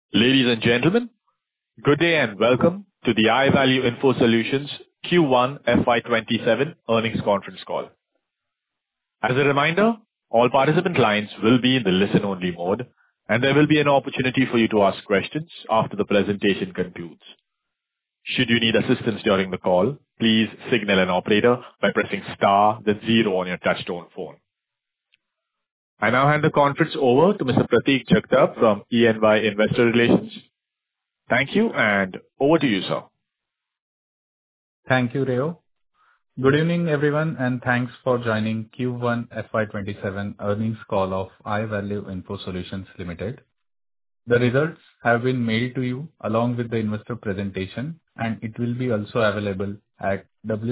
Ladies and gentlemen, good day and welcome to the iValue Info Solutions Q1 FY27 earnings conference call. As a reminder, all participant lines will be in the listen-only mode, and there will be an opportunity for you to ask questions after the presentation concludes. Should you need assistance during the call, please signal an operator by pressing star then zero on your touchtone phone. I now hand the conference over to Mr. Prateek Jagtap from E&Y Investor Relations. Thank you, and over to you, sir. Thank you, Rayo. Good evening, everyone, and thanks for joining Q1 FY27 earnings call of iValue Info Solutions Limited. The results have been mailed to you along with the investor presentation, and it will be also available at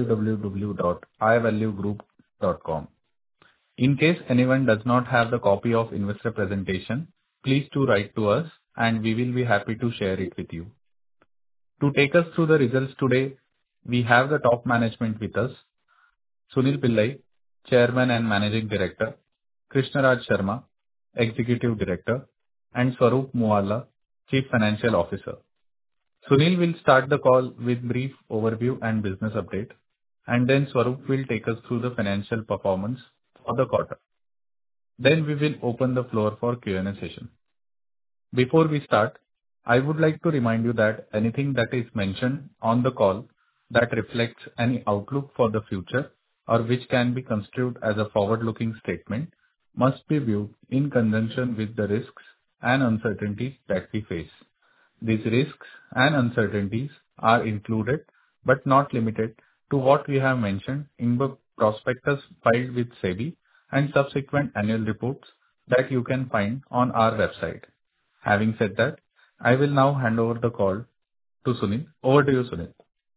www.ivaluegroup.com. In case anyone does not have the copy of investor presentation, please do write to us and we will be happy to share it with you. To take us through the results today, we have the top management with us: Sunil Pillai, Chairman and Managing Director; Krishnaraj Sharma, Executive Director; and Swaroop Moawalla, Chief Financial Officer. Sunil will start the call with brief overview and business update, and then Swaroop will take us through the financial performance for the quarter. Then we will open the floor for Q&A session. Before we start, I would like to remind you that anything that is mentioned on the call that reflects any outlook for the future or which can be construed as a forward-looking statement must be viewed in conjunction with the risks and uncertainties that we face. These risks and uncertainties are included but not limited to what we have mentioned in the prospectus filed with SEBI and subsequent annual reports that you can find on our website. Having said that, I will now hand over the call to Sunil. Over to you, Sunil.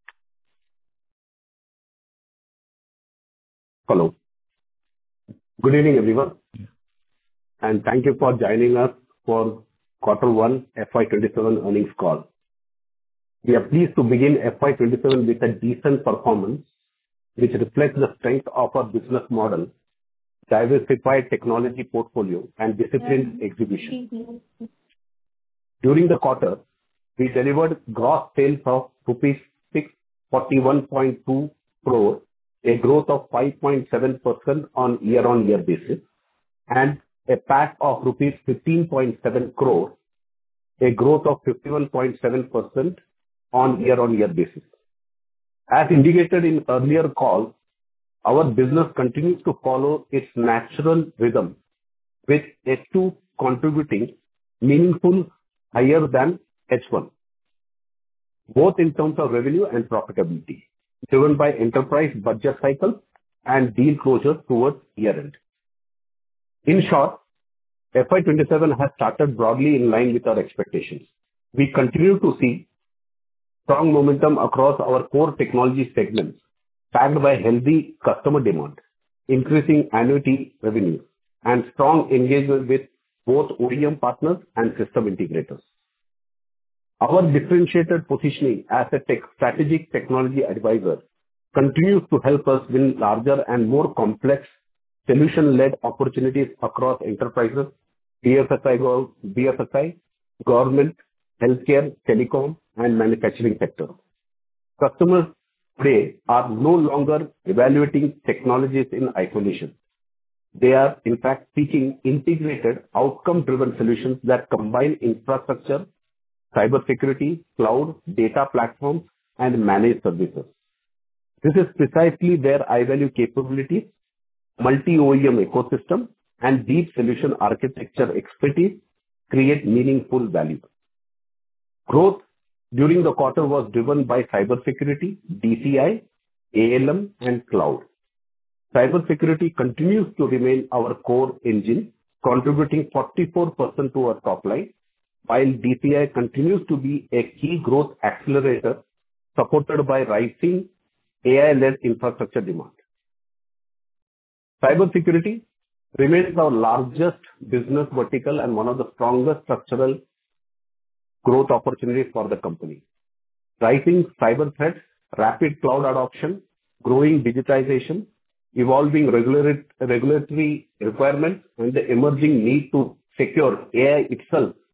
Hello. Good evening, everyone, and thank you for joining us for Q1 FY27 earnings call. We are pleased to begin FY27 with a decent performance, which reflects the strength of our business model, diversified technology portfolio, and disciplined execution. During the quarter, we delivered gross sales of rupees 641.2 crore, a growth of 5.7% on year-on-year basis, and a PAT of rupees 15.7 crore, a growth of 51.7% on year-on-year basis. As indicated in earlier calls, our business continues to follow its natural rhythm, with H2 contributing meaningful higher than H1, both in terms of revenue and profitability, driven by enterprise budget cycle and deal closure towards year-end. In short, FY27 has started broadly in line with our expectations. We continue to see strong momentum across our core technology segments, backed by healthy customer demand, increasing annuity revenue, and strong engagement with both OEM partners and system integrators. Our differentiated positioning as a strategic technology advisor continues to help us win larger and more complex solution-led opportunities across enterprises, BFSI, government, healthcare, telecom, and manufacturing sectors. Customers today are no longer evaluating technologies in isolation. They are, in fact, seeking integrated, outcome-driven solutions that combine infrastructure, cybersecurity, cloud, data platforms, and managed services. This is precisely where iValue capabilities, multi-OEM ecosystem, and deep solution architecture expertise create meaningful value. Growth during the quarter was driven by cybersecurity, DCI, ALM, and cloud. Cybersecurity continues to remain our core engine, contributing 44% to our top line, while DCI continues to be a key growth accelerator supported by rising AI-led infrastructure demand. Cybersecurity remains our largest business vertical and one of the strongest structural growth opportunities for the company. Rising cyber threats, rapid cloud adoption, growing digitization, evolving regulatory requirements, and the emerging need to secure AI itself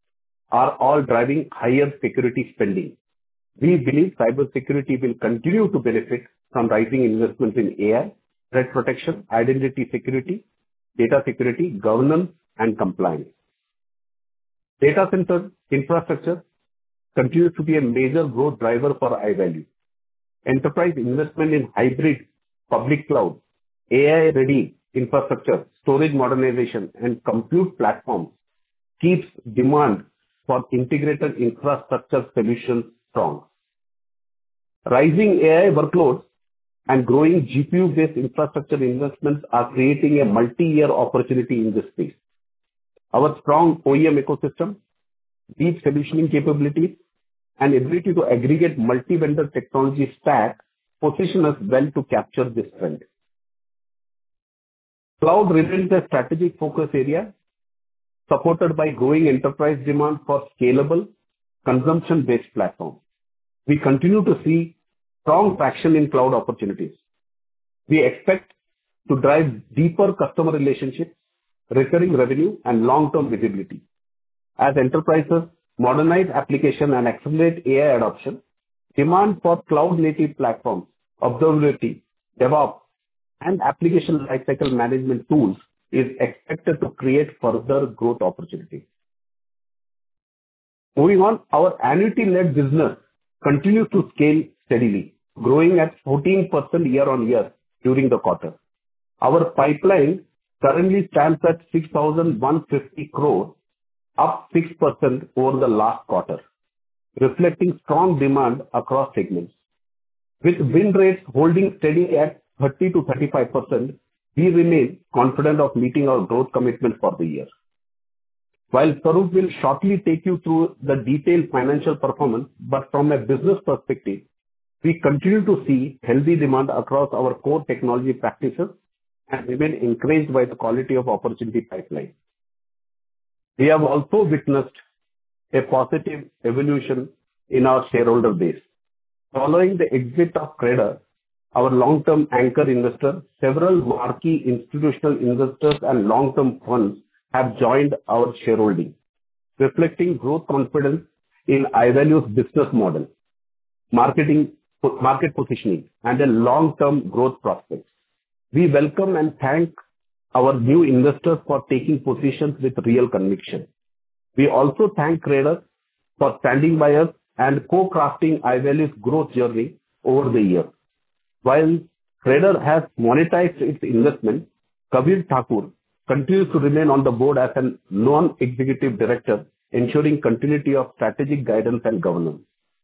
are all driving higher security spending. We believe cybersecurity will continue to benefit from rising investments in AI, threat protection, identity security, data security, governance, and compliance. Data center infrastructure continues to be a major growth driver for iValue. Enterprise investment in hybrid public cloud, AI-ready infrastructure, storage modernization, and compute platforms keeps demand for integrated infrastructure solutions strong. Rising AI workloads and growing GPU-based infrastructure investments are creating a multi-year opportunity in this space. Our strong OEM ecosystem, deep solutioning capabilities, and ability to aggregate multi-vendor technology stack position us well to capture this trend. Cloud remains a strategic focus area, supported by growing enterprise demand for scalable, consumption-based platforms. We continue to see strong traction in cloud opportunities. We expect to drive deeper customer relationships, recurring revenue, and long-term visibility. As enterprises modernize application and accelerate AI adoption, demand for cloud-native platforms, observability, DevOps, and application lifecycle management tools is expected to create further growth opportunities. Moving on, our annuity-led business continues to scale steadily, growing at 14% year-on-year during the quarter. Our pipeline currently stands at 6,150 crore, up 6% over the last quarter, reflecting strong demand across segments. With win rates holding steady at 30 to 35%, we remain confident of meeting our growth commitment for the year. While Sarup will shortly take you through the detailed financial performance, but from a business perspective, we continue to see healthy demand across our core technology practices and remain encouraged by the quality of opportunity pipeline. We have also witnessed a positive evolution in our shareholder base. Following the exit of Credor, our long-term anchor investor, several marquee institutional investors and long-term funds have joined our shareholding, reflecting growth confidence in iValue's business model, market positioning, and a long-term growth prospects. We welcome and thank our new investors for taking positions with real conviction. We also thank Credor for standing by us and co-crafting iValue's growth journey over the years. While Credor has monetized its investment, Kabir Thakur continues to remain on the board as a non-executive director, ensuring continuity of strategic guidance and governance.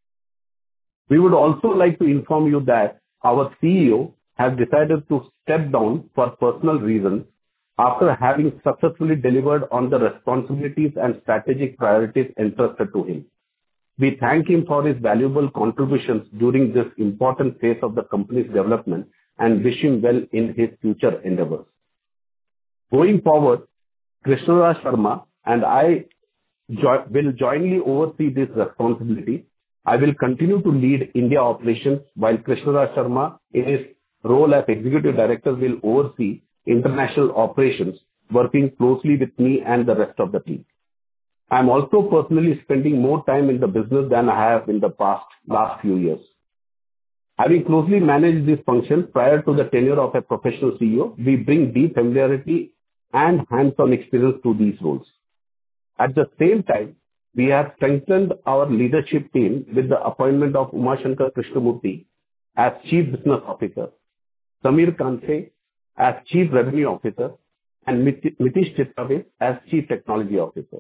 We would also like to inform you that our CEO has decided to step down for personal reasons after having successfully delivered on the responsibilities and strategic priorities entrusted to him. We thank him for his valuable contributions during this important phase of the company's development and wish him well in his future endeavors. Going forward, Krishnaraj Sharma and I will jointly oversee this responsibility. I will continue to lead India operations while Krishnaraj Sharma, in his role as Executive Director, will oversee international operations, working closely with me and the rest of the team. I am also personally spending more time in the business than I have in the last few years. Having closely managed these functions prior to the tenure of a professional CEO, we bring deep familiarity and hands-on experience to these roles. At the same time, we have strengthened our leadership team with the appointment of Umashankar Krishnamurthy as Chief Business Officer, Samir Kanse as Chief Revenue Officer, and Mitish Chittavay as Chief Technology Officer.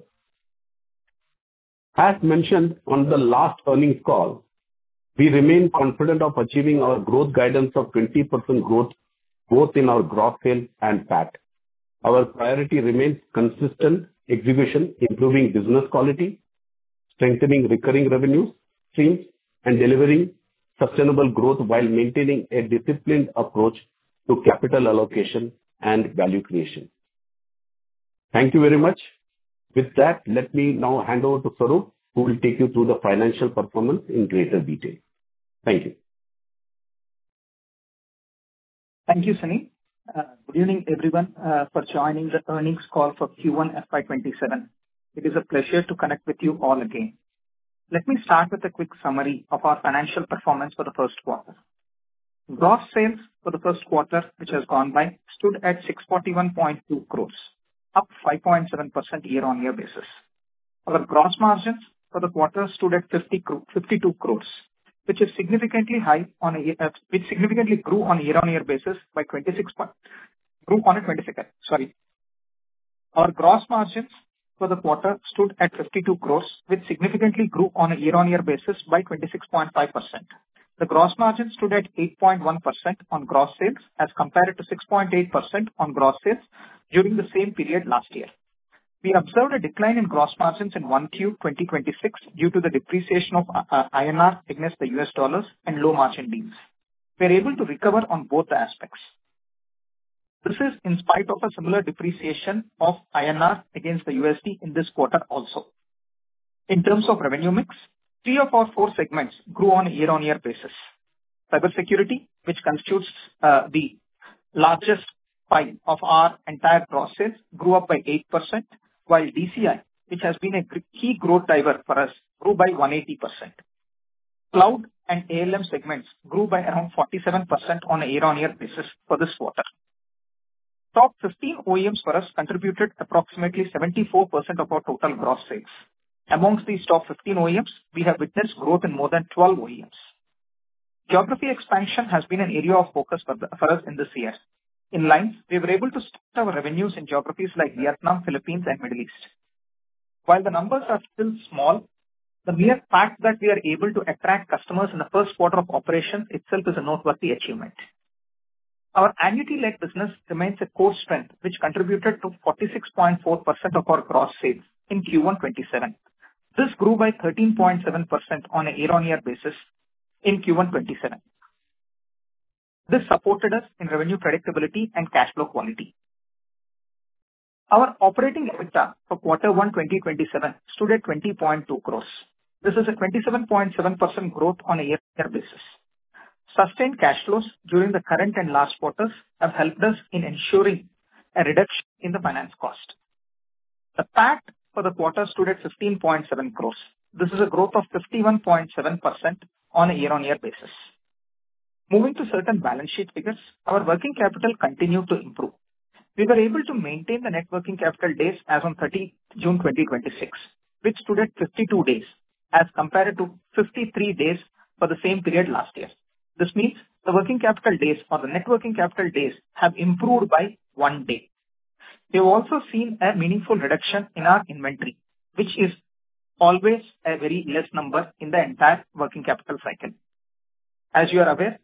As mentioned on the last earnings call, we remain confident of achieving our growth guidance of 20% growth both in our gross sales and PAT. Our priority remains consistent execution, improving business quality, strengthening recurring revenue streams, and delivering sustainable growth while maintaining a disciplined approach to capital allocation and value creation. Thank you very much. With that, let me now hand over to Sarup, who will take you through the financial performance in greater detail. Thank you. Thank you, Sunny. Good evening, everyone, for joining the earnings call for Q1 FY27. It is a pleasure to connect with you all again. Let me start with a quick summary of our financial performance for the first quarter. Gross sales for the first quarter, which has gone by, stood at 641.2 crores, up 5.7% year-on-year basis. Our gross margins for the quarter stood at 52 crores, which significantly grew on a year-on-year basis by 26. Our gross margins for the quarter stood at 52 crores, which significantly grew on a year-on-year basis by 26.5%. The gross margin stood at 8.1% on gross sales as compared to 6.8% on gross sales during the same period last year. We observed a decline in gross margins in 1Q 2026 due to the depreciation of INR against the US dollars and low margin deals. We are able to recover on both the aspects. This is in spite of a similar depreciation of INR against the USD in this quarter also. In terms of revenue mix, 3 of our 4 segments grew on a year-on-year basis. Cybersecurity, which constitutes the largest pie of our entire gross sales, grew up by 8%, while DCI, which has been a key growth driver for us, grew by 180%. Cloud and ALM segments grew by around 47% on a year-on-year basis for this quarter. Top 15 OEMs for us contributed approximately 74% of our total gross sales. Amongst these top 15 OEMs, we have witnessed growth in more than 12 OEMs. Geography expansion has been an area of focus for us in this year. In lines, we were able to start our revenues in geographies like Vietnam, Philippines, and Middle East. While the numbers are still small, the mere fact that we are able to attract customers in the first quarter of operations itself is a noteworthy achievement. Our annuity-led business remains a core strength, which contributed to 46.4% of our gross sales in Q1 27. This grew by 13.7% on a year-on-year basis in Q1 27. This supported us in revenue predictability and cash flow quality. Our operating EBITDA for Q1 2027 stood at 20.2 crores. This is a 27.7% growth on a year-on-year basis. Sustained cash flows during the current and last quarters have helped us in ensuring a reduction in the finance cost. The PAT for the quarter stood at 15.7 crores. This is a growth of 51.7% on a year-on-year basis. Moving to certain balance sheet figures, our working capital continued to improve. We were able to maintain the net working capital days as on 30 June 2026, which stood at 52 days as compared to 53 days for the same period last year. This means the working capital days or the net working capital days have improved by 1 day. We have also seen a meaningful reduction in our inventory, which is always a very less number in the entire working capital cycle. As you are aware,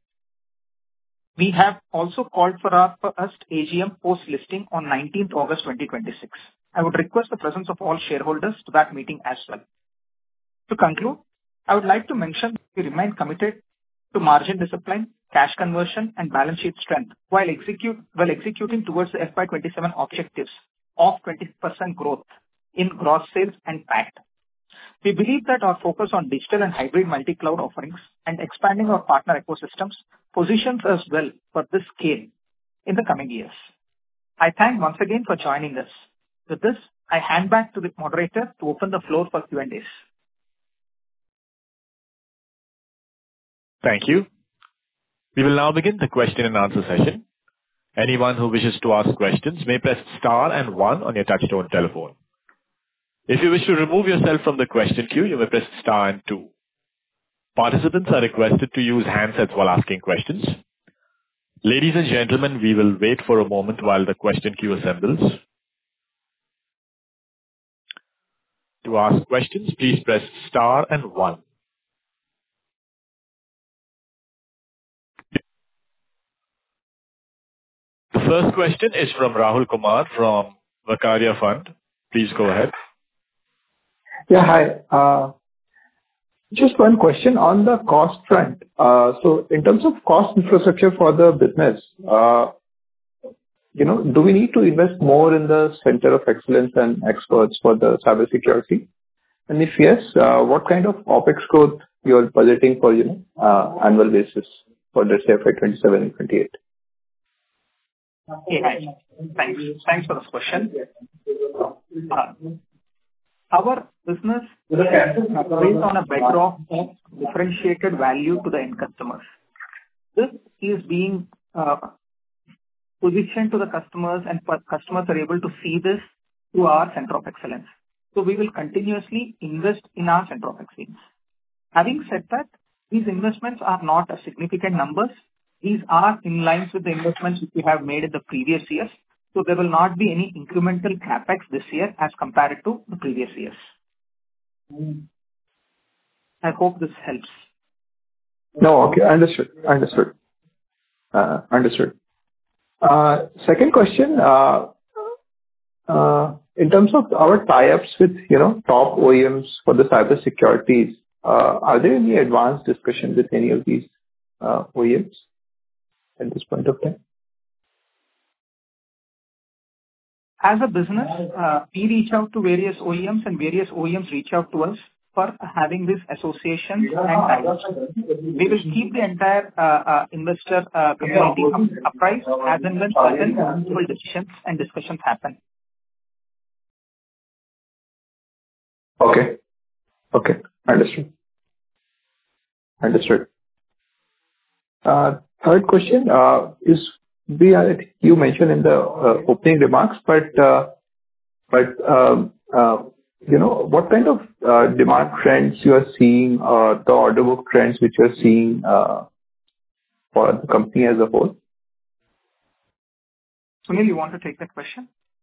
we have also called for our first AGM post-listing on 19th August 2026. I would request the presence of all shareholders to that meeting as well. To conclude, I would like to mention we remain committed to margin discipline, cash conversion, and balance sheet strength while executing towards the FY27 objectives of 20% growth in gross sales and PAT. We believe that our focus on digital and hybrid multi-cloud offerings and expanding our partner ecosystems positions us well for this scale in the coming years. I thank once again for joining us. With this, I hand back to the moderator to open the floor for Q&As. Thank you. We will now begin the question and answer session. Anyone who wishes to ask questions may press star and 1 on your touchtone telephone. If you wish to remove yourself from the question queue, you may press star and 2. Participants are requested to use handsets while asking questions. Ladies and gentlemen, we will wait for a moment while the question queue assembles. To ask questions, please press star and 1. The first question is from Rahul Kumar from Vakaria Fund. Please go ahead. Yeah, hi. Just one question on the cost front. So in terms of cost infrastructure for the business, do we need to invest more in the center of excellence and experts for the cybersecurity? And if yes, what kind of OpEx growth you are budgeting for, annual basis for the FY 27 and 28? Okay, hi. Thanks for this question. Our business is based on a bedrock of differentiated value to the end customers. This is being positioned to the customers, and customers are able to see this through our Center of Excellence. So we will continuously invest in our Center of Excellence. Having said that, these investments are not a significant numbers. These are in line with the investments which we have made in the previous years. So there will not be any incremental capex this year as compared to the previous years. I hope this helps. No, okay. Understood. Second question, in terms of our tie-ups with, top OEMs for the cybersecurities, are there any advanced discussion with any of these OEMs at this point of time? As a business, we reach out to various OEMs and various OEMs reach out to us for having this association and tie-ups. We will keep the entire investor community apprised as and when certain possible decisions and discussions happen. Okay. Understood. Third question is, you mentioned in the opening remarks, but what kind of demand trends you are seeing, the order book trends which you are seeing for the company as a whole? Sunil, you want to take that question?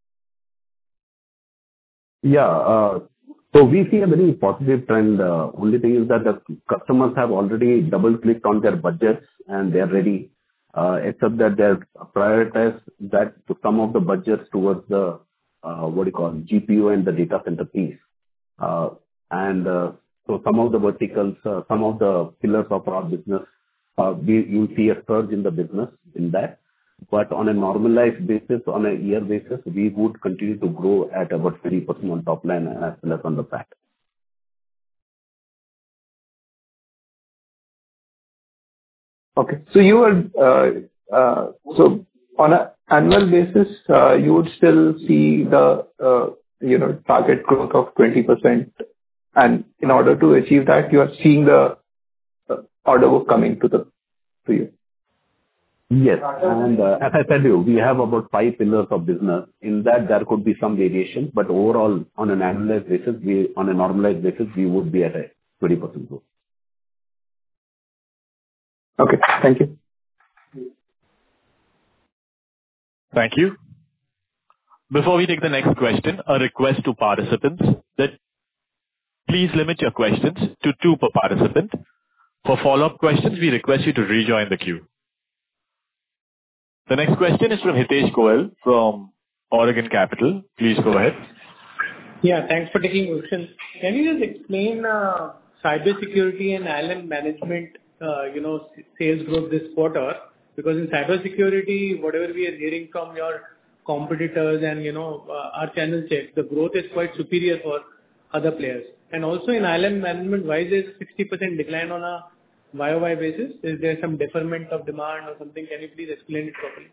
Yeah. So we see a very positive trend. Only thing is that the customers have already double-clicked on their budgets and they are ready, except that they have prioritized that to some of the budgets towards the GPU and the data center piece. So some of the verticals, some of the pillars of our business, you see a surge in the business in that. But on a normalized basis, on a year basis, we would continue to grow at about 20% on top line as well as on the PAT. Okay. So so on an annual basis, you would still see the target growth of 20%, and in order to achieve that, you are seeing the order book coming to you. Yes. And as I said you, we have about 5 pillars of business. In that, there could be some variation, but overall, on an annualized basis, on a normalized basis, we would be at a 20% growth. Okay. Thank you. Thank you. Before we take the next question, a request to participants that please limit your questions to 2 per participant. For follow-up questions, we request you to rejoin the queue. The next question is from Hitesh Goel from Oregon Capital. Please go ahead. Yeah, thanks for taking the question. Can you just explain cybersecurity and ILM management, sales growth this quarter? Because in cybersecurity, whatever we are hearing from your competitors and, our channel checks, the growth is quite superior for other players. And also in ILM management, why is there a 60% decline on a YOY basis? Is there some deferment of demand or something? Can you please explain it properly?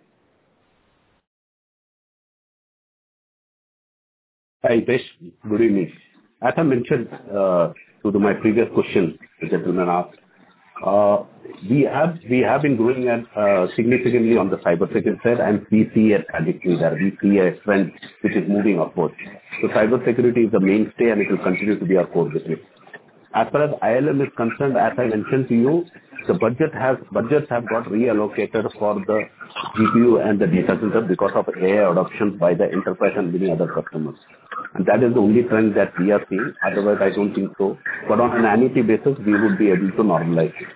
Hi, Hitesh. Good evening. As I mentioned to my previous question, the gentleman asked, we have been growing at significantly on the cybersecurity side, and we see a trajectory there. We see a trend which is moving upwards. So cybersecurity is the mainstay, and it will continue to be our core business. As far as ILM is concerned, as I mentioned to you, the budgets have got reallocated for the GPU and the data center because of AI adoption by the enterprise and many other customers. And that is the only trend that we are seeing. Otherwise, I don't think so. But on an annuity basis, we would be able to normalize it.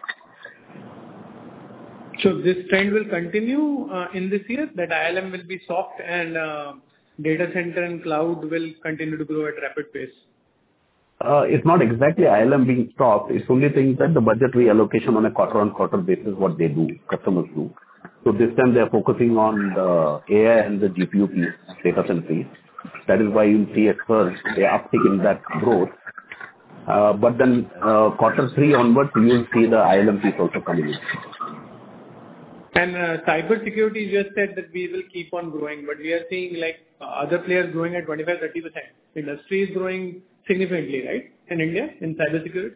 So this trend will continue in this year, that ILM will be soft and data center and cloud will continue to grow at rapid pace? It's not exactly ILM being stopped. It's only things that the budget reallocation on a quarter-on-quarter basis, what they do, customers do. So this time they are focusing on the AI and the GPU piece, data center piece. That is why you see at first a uptick in that growth. But then quarter 3 onwards, you will see the ILM piece also coming in. And cybersecurity, you just said that we will keep on growing, but we are seeing like other players growing at 25-30%. Industry is growing significantly, right, in India, in cybersecurity?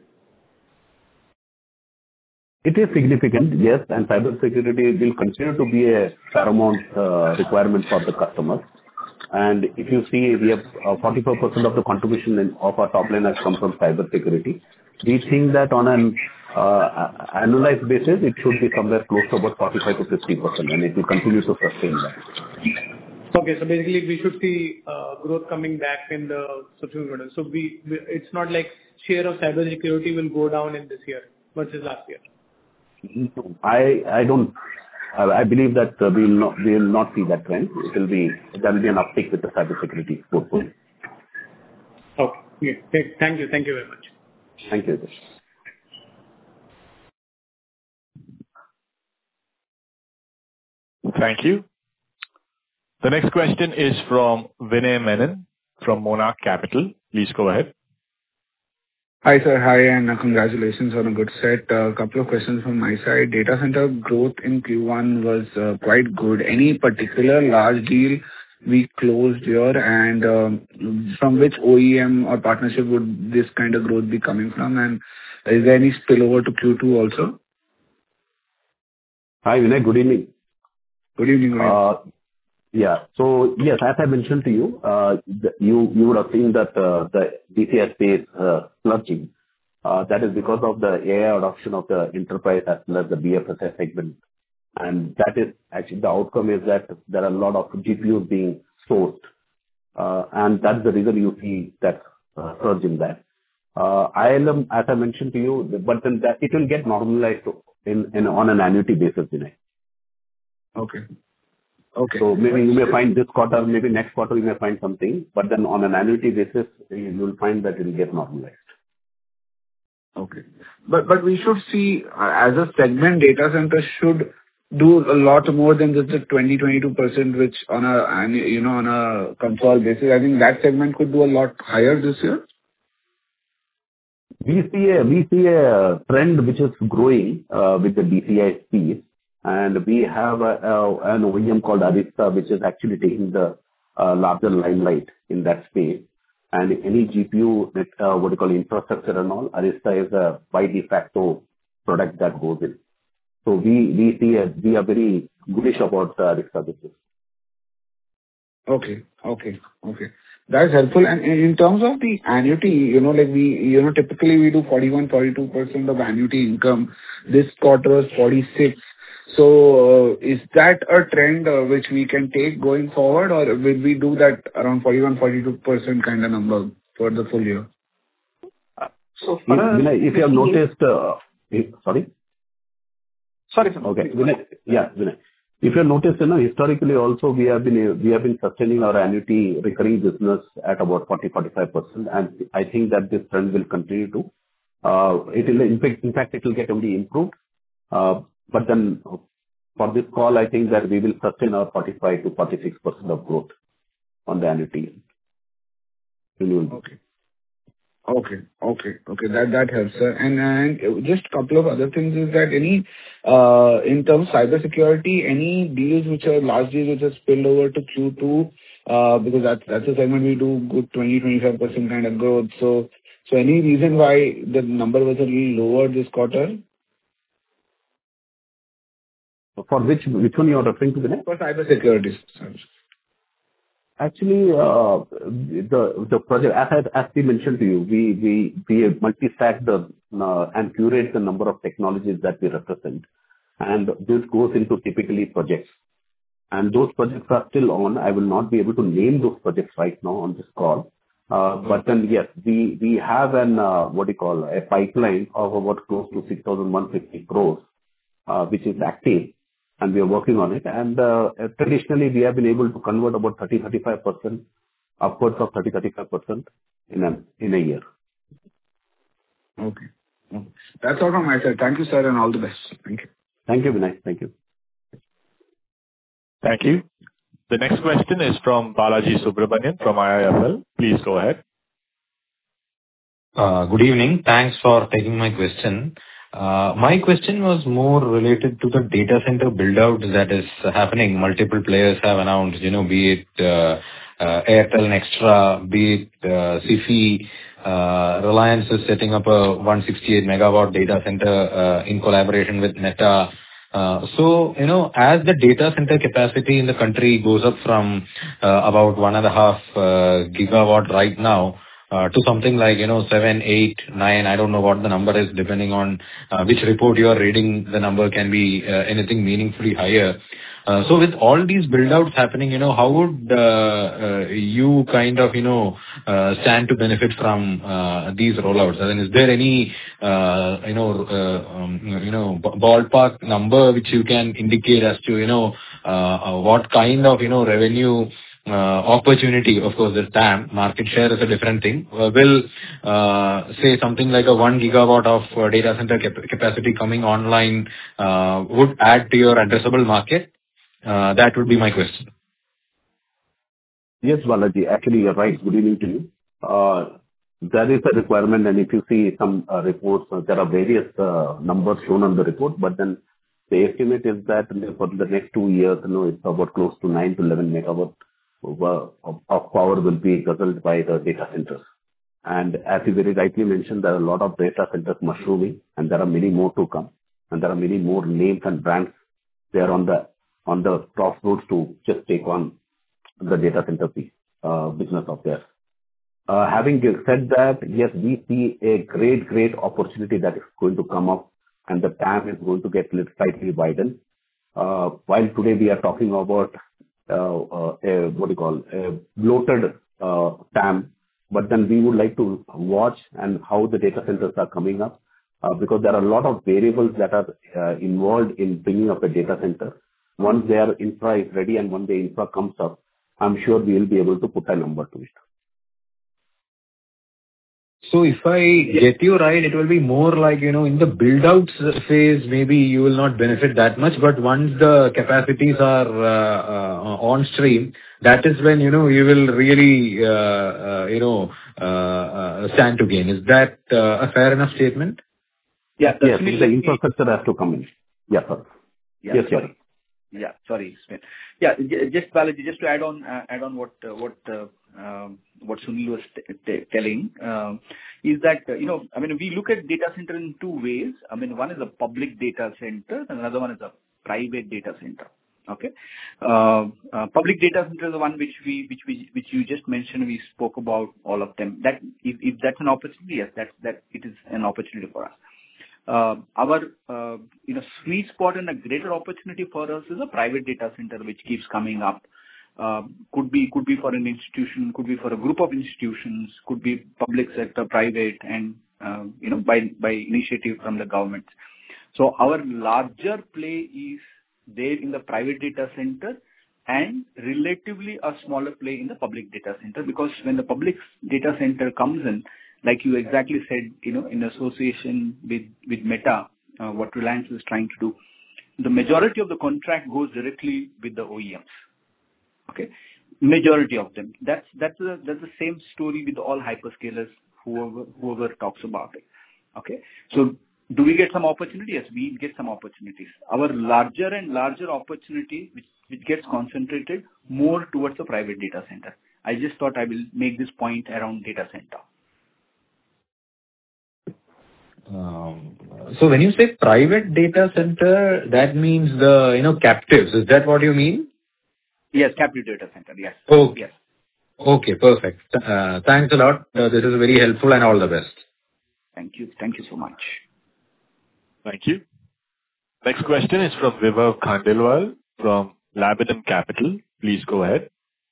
It is significant, yes, and cybersecurity will continue to be a paramount requirement for the customers. And if you see, we have 44% of the contribution of our top line has come from cybersecurity. We think that on an annualized basis, it should be somewhere close to about 45 to 50%, and it will continue to sustain that. Okay, so basically we should see growth coming back in the subsequent quarters. So it's not like share of cybersecurity will go down in this year versus last year. No, I don't. I believe that we will not see that trend. There will be an uptick with the cybersecurity portfolio. Okay. Yeah. Thank you. Thank you very much. Thank you. Thank you. The next question is from Vinay Menon from Monarch Capital. Please go ahead. Hi, sir. Hi, and congratulations on a good set. A couple of questions from my side. Data center growth in Q1 was quite good. Any particular large deal we closed here, and from which OEM or partnership would this kind of growth be coming from? And is there any spillover to Q2 also? Hi, Vinay. Good evening. Good evening. Yeah. So yes, as I mentioned to you, you would have seen that the DCI space surging. That is because of the AI adoption of the enterprise as well as the BFSI segment. And that is actually the outcome is that there are a lot of GPUs being sourced. And that's the reason you see that surge in that. ILM, as I mentioned to you, but then that it will get normalized on an annuity basis, Vinay. Okay. Okay. So maybe you may find this quarter, maybe next quarter you may find something, but then on an annuity basis, you will find that it will get normalized. Okay. But we should see, as a segment, data center should do a lot more than just the 20-22%, which on a consolidated basis. I think that segment could do a lot higher this year. We see a trend which is growing with the DCI space. And we have an OEM called Arista, which is actually taking the larger limelight in that space. And any GPU, infrastructure and all, Arista is a by de facto product that goes in. So we are very bullish about Arista business. Okay. That's helpful. And in terms of the annuity, typically we do 41-42% of annuity income. This quarter was 46%. So is that a trend which we can take going forward, or will we do that around 41-42% kind of number for the full year? So if you have noticed, sorry? Sorry, sir. Okay. Vinay. If you have noticed, historically also we have been sustaining our annuity recurring business at about 40-45%, and I think that this trend will continue to. It will in fact it will get only improved. But then for this call, I think that we will sustain our 45-46% of growth on the annuity. Okay. That helps, sir. And just a couple of other things is that in terms of cybersecurity, any deals which are large deals which are spilled over to Q2, because that's a segment we do good 20-25% kind of growth. So any reason why the number was a little lower this quarter? For which one you are referring to, Vinay? For cybersecurity. Actually, the project, as we mentioned to you, we multi-stack and curate the number of technologies that we represent. And this goes into typically projects. And those projects are still on. I will not be able to name those projects right now on this call. But then, yes, we have a pipeline of about close to 6,150 crores, which is active. And we are working on it. And traditionally, we have been able to convert about 30-35%, upwards of 30-35% in a year. Okay. That's all from my side. Thank you, sir, and all the best. Thank you. Thank you, Vinay. Thank you. Thank you. The next question is from Balaji Subramanian from IIFL. Please go ahead. Good evening. Thanks for taking my question. My question was more related to the data center build-out that is happening. Multiple players have announced, be it Airtel Nextra, be it SIFI, Reliance is setting up a 168 megawatt data center in collaboration with Meta. As the data center capacity in the country goes up from about 1.5 gigawatt right now to something like 7, 8, 9, I don't know what the number is, depending on which report you are reading, the number can be anything meaningfully higher. With all these build-outs happening, how would you kind of stand to benefit from these rollouts? I mean, is there any ballpark number which you can indicate as to what kind of revenue opportunity? Of course, the TAM market share is a different thing. Will say something like a 1 gigawatt of data center capacity coming online would add to your addressable market? That would be my question. Yes, Balaji. Actually, you're right. Good evening to you. There is a requirement, and if you see some reports, there are various numbers shown on the report, but then the estimate is that for the next 2 years, it's about close to 9 to 11 megawatts of power will be guzzled by the data centers. And as you very rightly mentioned, there are a lot of data centers mushrooming, and there are many more to come. And there are many more names and brands there on the crossroads to just take on the data center business of theirs. Having said that, yes, we see a great opportunity that is going to come up, and the TAM is going to get slightly widened. While today we are talking about a bloated TAM, but then we would like to watch and how the data centers are coming up, because there are a lot of variables that are involved in bringing up a data center. Once their infra is ready and when the infra comes up, I'm sure we will be able to put a number to it. So if I get you right, it will be more like, in the build-outs phase, maybe you will not benefit that much, but once the capacities are on stream, that is when, you will really, stand to gain. Is that a fair enough statement? Yeah, yes, the infrastructure has to come in. Yeah, sir. Yeah, yes, sorry. Yeah, sorry, Smith. Yeah, just Balaji, just to add on what Sunil was telling, is that, we look at data center in two ways. One is a public data center and another one is a private data center. Okay. Public data center is the one which you just mentioned. We spoke about all of them. That if that's an opportunity, yes, that it is an opportunity for us. Our sweet spot and a greater opportunity for us is a private data center which keeps coming up. Could be for an institution, could be for a group of institutions, could be public sector, private, and by initiative from the government. So our larger play is there in the private data center and relatively a smaller play in the public data center, because when the public data center comes in, like you exactly said, in association with Meta, what Reliance is trying to do, the majority of the contract goes directly with the OEMs. Okay, majority of them. That's the same story with all hyperscalers, whoever talks about it. Okay, so do we get some opportunity? Yes, we get some opportunities. Our larger and larger opportunity, which gets concentrated more towards the private data center. I just thought I will make this point around data center. So when you say private data center, that means the captives. Is that what you mean? Yes, captive data center. Yes. Oh, yes. Okay, perfect. Thanks a lot. This is very helpful, and all the best. Thank you. Thank you so much. Thank you. Next question is from Vibhav Khandelwal from Laburnum Capital. Please go ahead.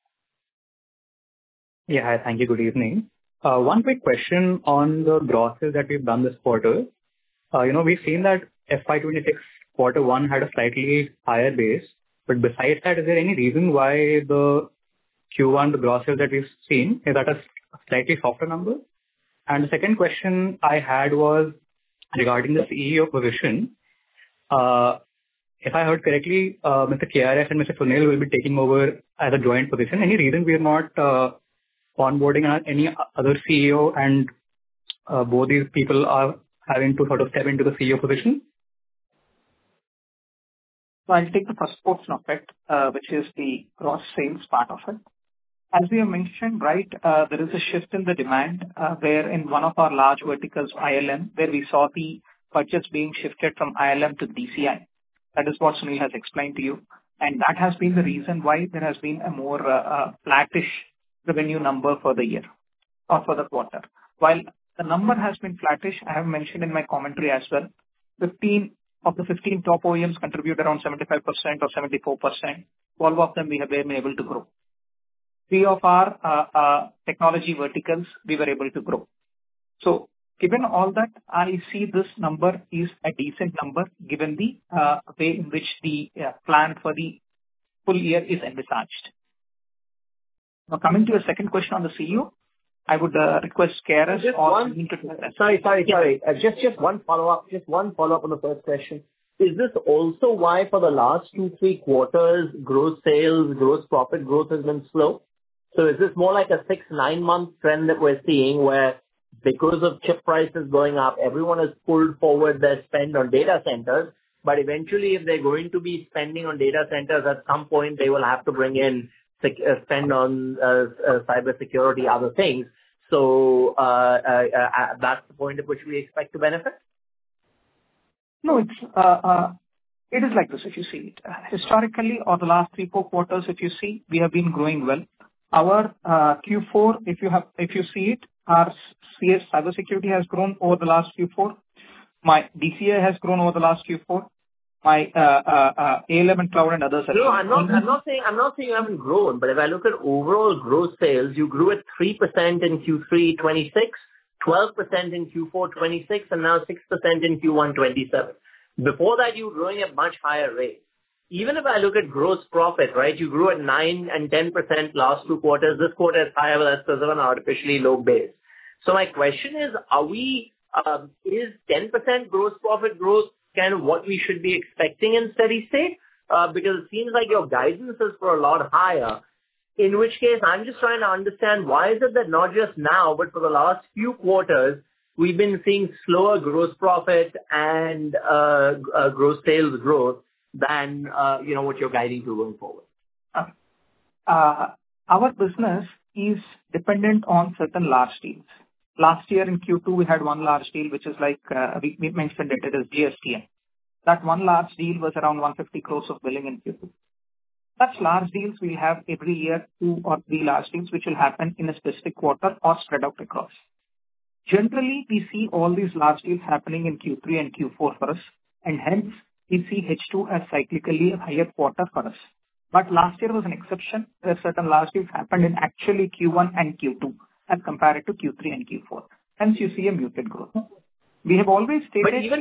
Yeah, hi. Thank you. Good evening. One quick question on the grosses that we've done this quarter. We've seen that FY26 quarter one had a slightly higher base, but besides that, is there any reason why the Q1, the grosses that we've seen, is that a slightly softer number? And the second question I had was regarding the CEO position. If I heard correctly, Mr. KRS and Mr. Sunil will be taking over as a joint position. Any reason we are not onboarding any other CEO, and both these people are having to sort of step into the CEO position? So I'll take the first portion of it, which is the gross sales part of it. As we have mentioned, right, there is a shift in the demand, where in one of our large verticals, ILM, where we saw the budgets being shifted from ILM to DCI. That is what Sunil has explained to you, and that has been the reason why there has been a more flattish revenue number for the year or for the quarter. While the number has been flattish, I have mentioned in my commentary as well, 15 of the 15 top OEMs contribute around 75% or 74%. 12 of them we have been able to grow. 3 of our technology verticals, we were able to grow. So given all that, I see this number is a decent number given the way in which the plan for the full year is envisaged. Now, coming to your second question on the CEO, I would request KRS or Sunil to do that. Sorry. Just one follow-up on the first question. Is this also why for the last 2-3 quarters, gross sales, gross profit growth has been slow? So is this more like a 6-9 month trend that we're seeing where because of chip prices going up, everyone has pulled forward their spend on data centers, but eventually if they're going to be spending on data centers at some point, they will have to bring in spend on cybersecurity, other things. So that's the point at which we expect to benefit? No, it is like this if you see it. Historically, or the last 3-4 quarters, if you see, we have been growing well. Our Q4, if you see it, our CS cybersecurity has grown over the last Q4. My DCA has grown over the last Q4. My ALM and cloud and others. No, I'm not saying you haven't grown, but if I look at overall gross sales, you grew at 3% in Q3 26, 12% in Q4 26, and now 6% in Q1 27. Before that, you were growing at much higher rates. Even if I look at gross profit, right, you grew at 9 and 10% last 2 quarters. This quarter is higher, but that's because of an artificially low base. So my question is, is 10% gross profit growth kind of what we should be expecting in steady state? Because it seems like your guidance is for a lot higher. In which case, I'm just trying to understand why is it that not just now, but for the last few quarters, we've been seeing slower gross profit and gross sales growth than what you're guiding to going forward. Our business is dependent on certain large deals. Last year in Q2, we had one large deal, which is like we mentioned it is GSTN. That one large deal was around 150 crores of billing in Q2. Such large deals we have every year, 2 or 3 large deals, which will happen in a specific quarter or spread out across. Generally, we see all these large deals happening in Q3 and Q4 for us, and hence we see H2 as cyclically a higher quarter for us. But last year was an exception where certain large deals happened in actually Q1 and Q2 as compared to Q3 and Q4. Hence, you see a muted growth. We have always stated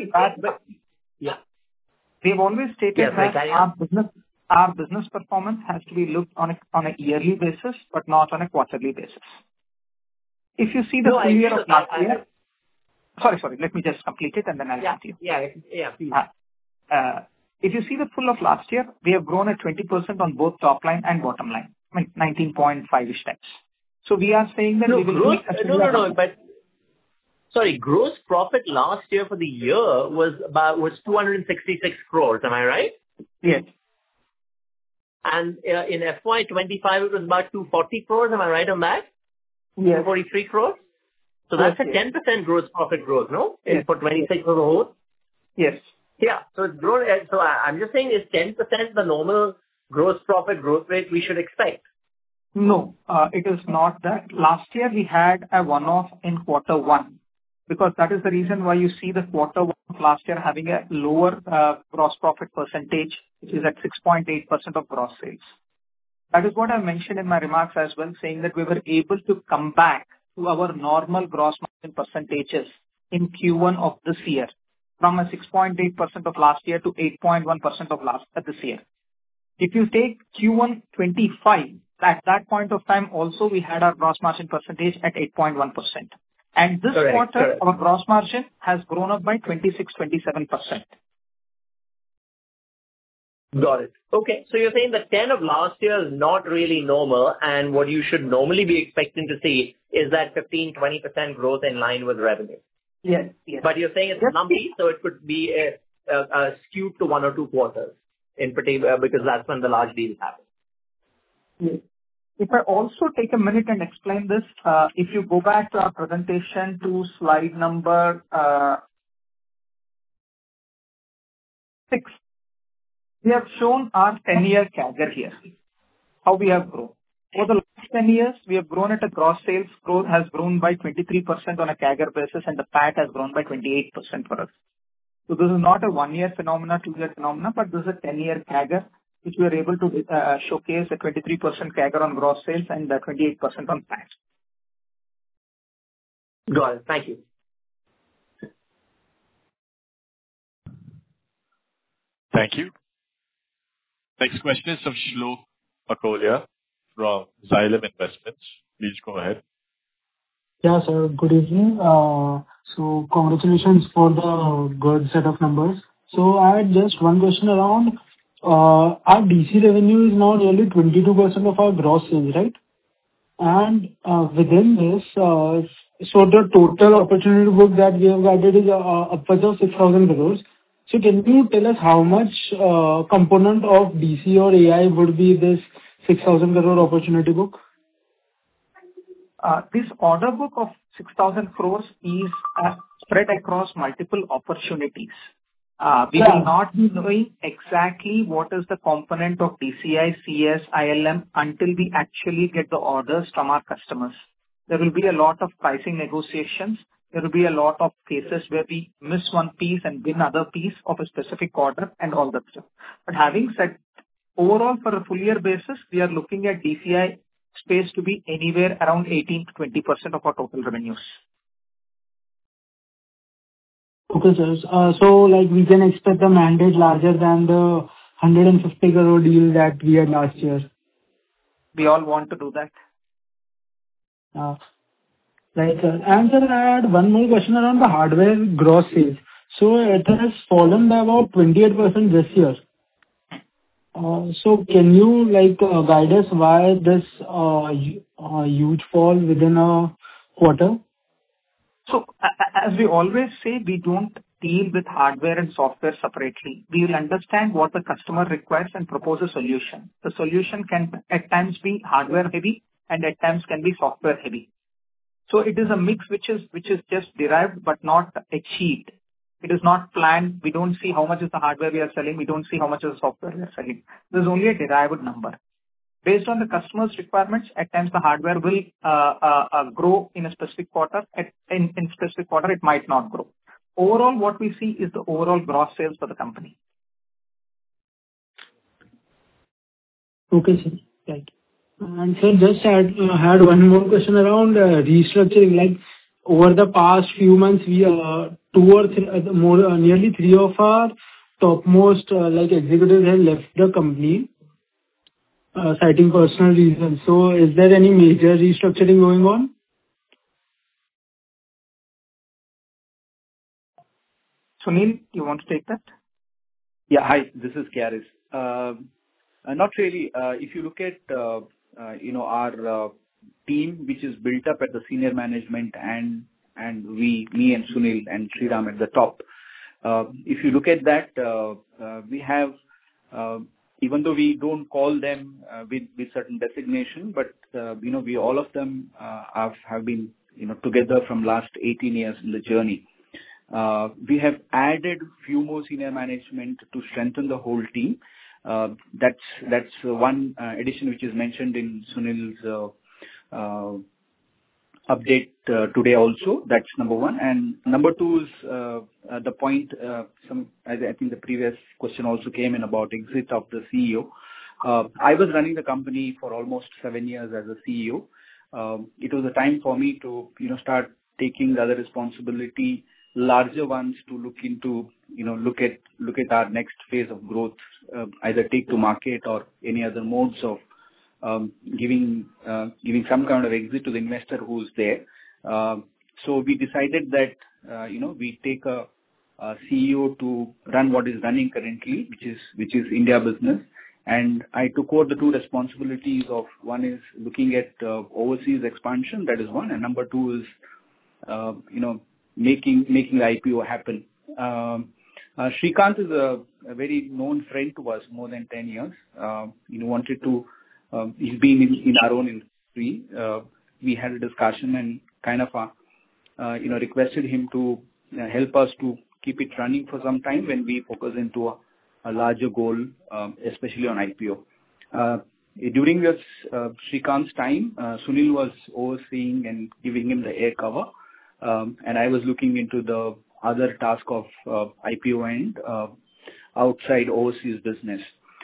that our business performance has to be looked on a yearly basis, but not on a quarterly basis. If you see the full year of last year, sorry, let me just complete it and then I'll continue. Yeah, please. If you see the full of last year, we have grown at 20% on both top line and bottom line, 19.5-ish times. So we are saying that we will Sorry, gross profit last year for the year was 266 crores. Am I right? Yes. And in FY25, it was about 240 crores. Am I right on that? Yes. 243 crores. So that's a 10% gross profit growth, no? Yes. For 26 as a whole. Yes. Yeah. So it's grown. So I'm just saying, is 10% the normal gross profit growth rate we should expect? No, it is not that. Last year we had a one-off in quarter 1, because that is the reason why you see the quarter 1 of last year having a lower gross profit percentage, which is at 6.8% of gross sales. That is what I mentioned in my remarks as well, saying that we were able to come back to our normal gross margin percentages in Q1 of this year, from a 6.8% of last year to 8.1% of this year. If you take Q1 25, at that point of time also we had our gross margin percentage at 8.1%. And this quarter, our gross margin has grown up by 26-27%. Got it. Okay. So you're saying the 10 of last year is not really normal, and what you should normally be expecting to see is that 15-20% growth in line with revenue. Yes, yes. But you're saying it's lumpy, so it could be a skewed to 1 or 2 quarters in particular, because that's when the large deals happen. Yes. If I also take a minute and explain this, if you go back to our presentation to slide number 6, we have shown our 10-year CAGR here, how we have grown. Over the last 10 years, we have grown at a gross sales growth has grown by 23% on a CAGR basis, and the PAT has grown by 28% for us. So this is not a 1-year phenomena, 2-year phenomena, but this is a 10-year CAGR, which we are able to showcase a 23% CAGR on gross sales and 28% on PAT. Got it. Thank you. Thank you. Next question is from Shlok Akolia from Xylem Investments. Please go ahead. Yeah, sir. Good evening. So congratulations for the good set of numbers. So I had just one question around our DC revenue is now nearly 22% of our gross sales, right? And within this, so the total opportunity book that we have guided is upwards of 6,000 crores. So can you tell us how much component of DC or AI would be this 6,000 crore opportunity book? This order book of 6,000 crores is spread across multiple opportunities. We will not be knowing exactly what is the component of DCI, CS, ILM until we actually get the orders from our customers. There will be a lot of pricing negotiations. There will be a lot of cases where we miss one piece and win another piece of a specific order and all that stuff. But having said, overall, for a full year basis, we are looking at DCI space to be anywhere around 18 to 20% of our total revenues. Okay, sir. So like we can expect a mandate larger than the 150 crore deal that we had last year. We all want to do that. Right, sir. And sir, I had one more question around the hardware gross sales. So it has fallen by about 28% this year. So can you guide us why this huge fall within a quarter? So as we always say, we don't deal with hardware and software separately. We will understand what the customer requires and propose a solution. The solution can at times be hardware heavy and at times can be software heavy. So it is a mix which is just derived but not achieved. It is not planned. We don't see how much is the hardware we are selling. We don't see how much is the software we are selling. There's only a derived number. Based on the customer's requirements, at times the hardware will grow in a specific quarter. In specific quarter, it might not grow. Overall, what we see is the overall gross sales for the company. Okay, sir. Right. And sir, just had one more question around restructuring. Like over the past few months, we nearly 3 of our topmost executives have left the company, citing personal reasons. So is there any major restructuring going on? Sunil, you want to take that? Yeah. Hi, this is Kyaris. Not really. If you look at our team, which is built up at the senior management and me and Sunil and Sriram at the top. If you look at that, we have, even though we don't call them with certain designation, but we all of them have been together from last 18 years in the journey. We have added few more senior management to strengthen the whole team. That's one addition which is mentioned in Sunil's update today also. That's number one. And number two is the point, I think the previous question also came in about exit of the CEO. I was running the company for almost 7 years as a CEO. It was a time for me to start taking the other responsibility, larger ones, to look into look at our next phase of growth, either take to market or any other modes of giving some kind of exit to the investor who's there. So we decided that we take a CEO to run what is running currently, which is India business. And I took over the two responsibilities of, one is looking at overseas expansion, that is one, and number two is making the IPO happen. Srikanth is a very known friend to us, more than 10 years. Wanted to he's been in our own industry. We had a discussion and kind of requested him to help us to keep it running for some time when we focus into a larger goal, especially on IPO. During this Srikanth's time, Sunil was overseeing and giving him the air cover, and I was looking into the other task of IPO and outside overseas business.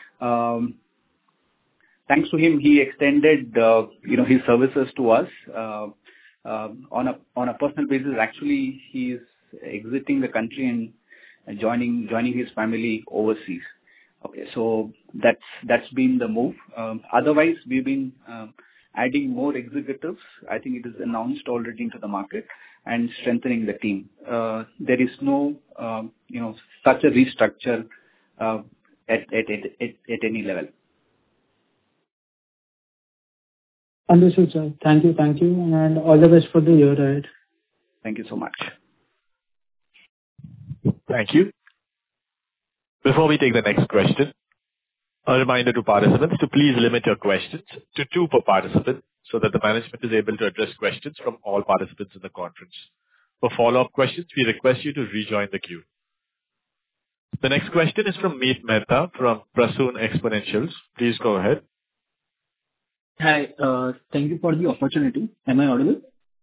Thanks to him, he extended his services to us on a personal basis. Actually, he is exiting the country and joining his family overseas. Okay, so that's been the move. Otherwise, we've been adding more executives. I think it is announced already into the market and strengthening the team. There is no such a restructure at any level. Understood, sir. Thank you, and all the best for the year ahead. Thank you so much. Thank you. Before we take the next question, a reminder to participants to please limit your questions to 2 per participant so that the management is able to address questions from all participants in the conference. For follow-up questions, we request you to rejoin the queue. The next question is from Meet Mehta from Prasoon Exponentials. Please go ahead. Hi. Thank you for the opportunity. Am I audible?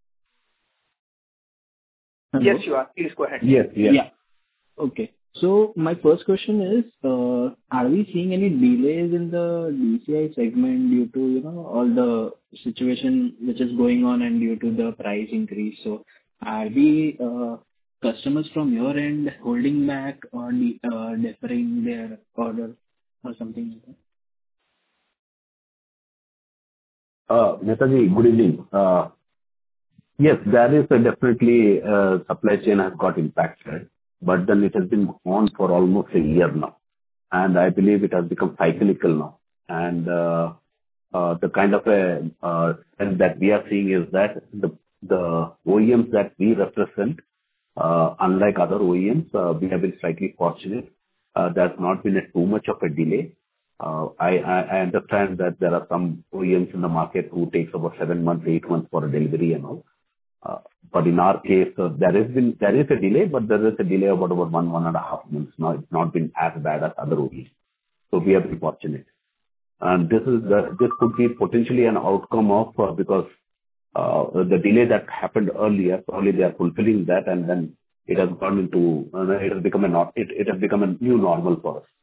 Hello? Yes, you are. Please go ahead. Yes. Yeah. Okay. So my first question is, are we seeing any delays in the DCI segment due to all the situation which is going on and due to the price increase? So are we customers from your end holding back or deferring their order or something like that? Netaji, good evening. Yes, there is definitely supply chain has got impacted, but then it has been on for almost a year now, and I believe it has become cyclical now. And the kind of trend that we are seeing is that the OEMs that we represent, unlike other OEMs, we have been slightly fortunate. There's not been too much of a delay. I understand that there are some OEMs in the market who takes about 7 months, 8 months for a delivery and all. But in our case, there is a delay, but there is a delay of about 1.5 months. Now it's not been as bad as other OEMs. So we have been fortunate. And this could be potentially an outcome of because the delay that happened earlier, probably they are fulfilling that, and then it has gone into it has become a new normal for us.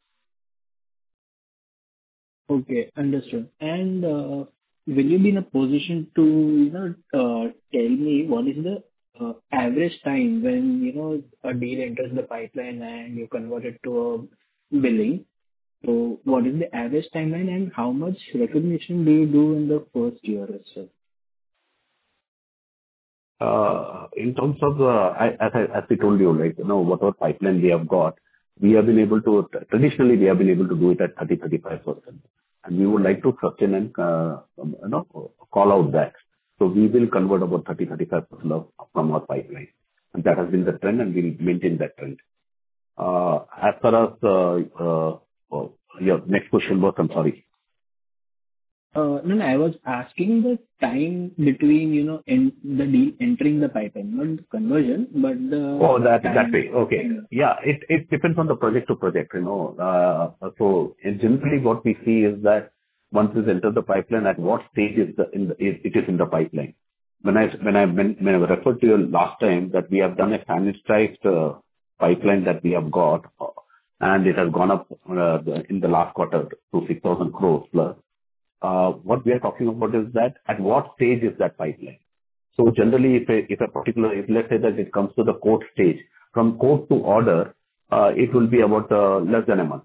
Okay, understood. And will you be in a position to tell me what is the average time when a deal enters the pipeline and you convert it to a billing? So what is the average timeline and how much recognition do you do in the first year itself? In terms of as I told you, whatever pipeline we have got, we have been able to traditionally do it at 30-35%, and we would like to sustain and call out that. So we will convert about 30-35% from our pipeline, and that has been the trend, and we will maintain that trend. As far as your next question was, I'm sorry. No, I was asking the time between the deal entering the pipeline, not the conversion, but the that way. Okay. Yeah, it depends on the project to project. So generally, what we see is that once it's entered the pipeline, at what stage it is in the pipeline. When I referred to you last time that we have done a standardized pipeline that we have got, and it has gone up in the last quarter to 6,000 crores plus. What we are talking about is that at what stage is that pipeline? So generally, if let's say that it comes to the quote stage, from quote to order, it will be about less than a month.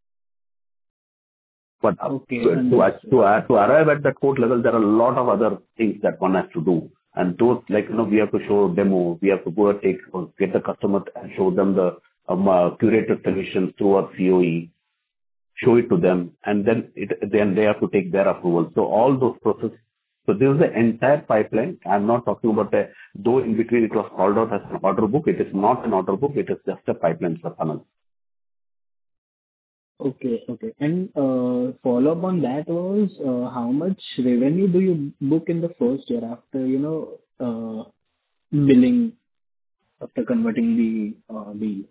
But to arrive at that quote level, there are a lot of other things that one has to do. And those, we have to show demo, we have to go and get the customer and show them the curated solutions through our COE, show it to them, and then they have to take their approval. So all those processes. So this is the entire pipeline. I'm not talking about though in between it was called out as an order book. It is not an order book. It is just a pipeline for funnel. Okay. Okay. And follow-up on that was, how much revenue do you book in the first year after, billing, after converting the deal?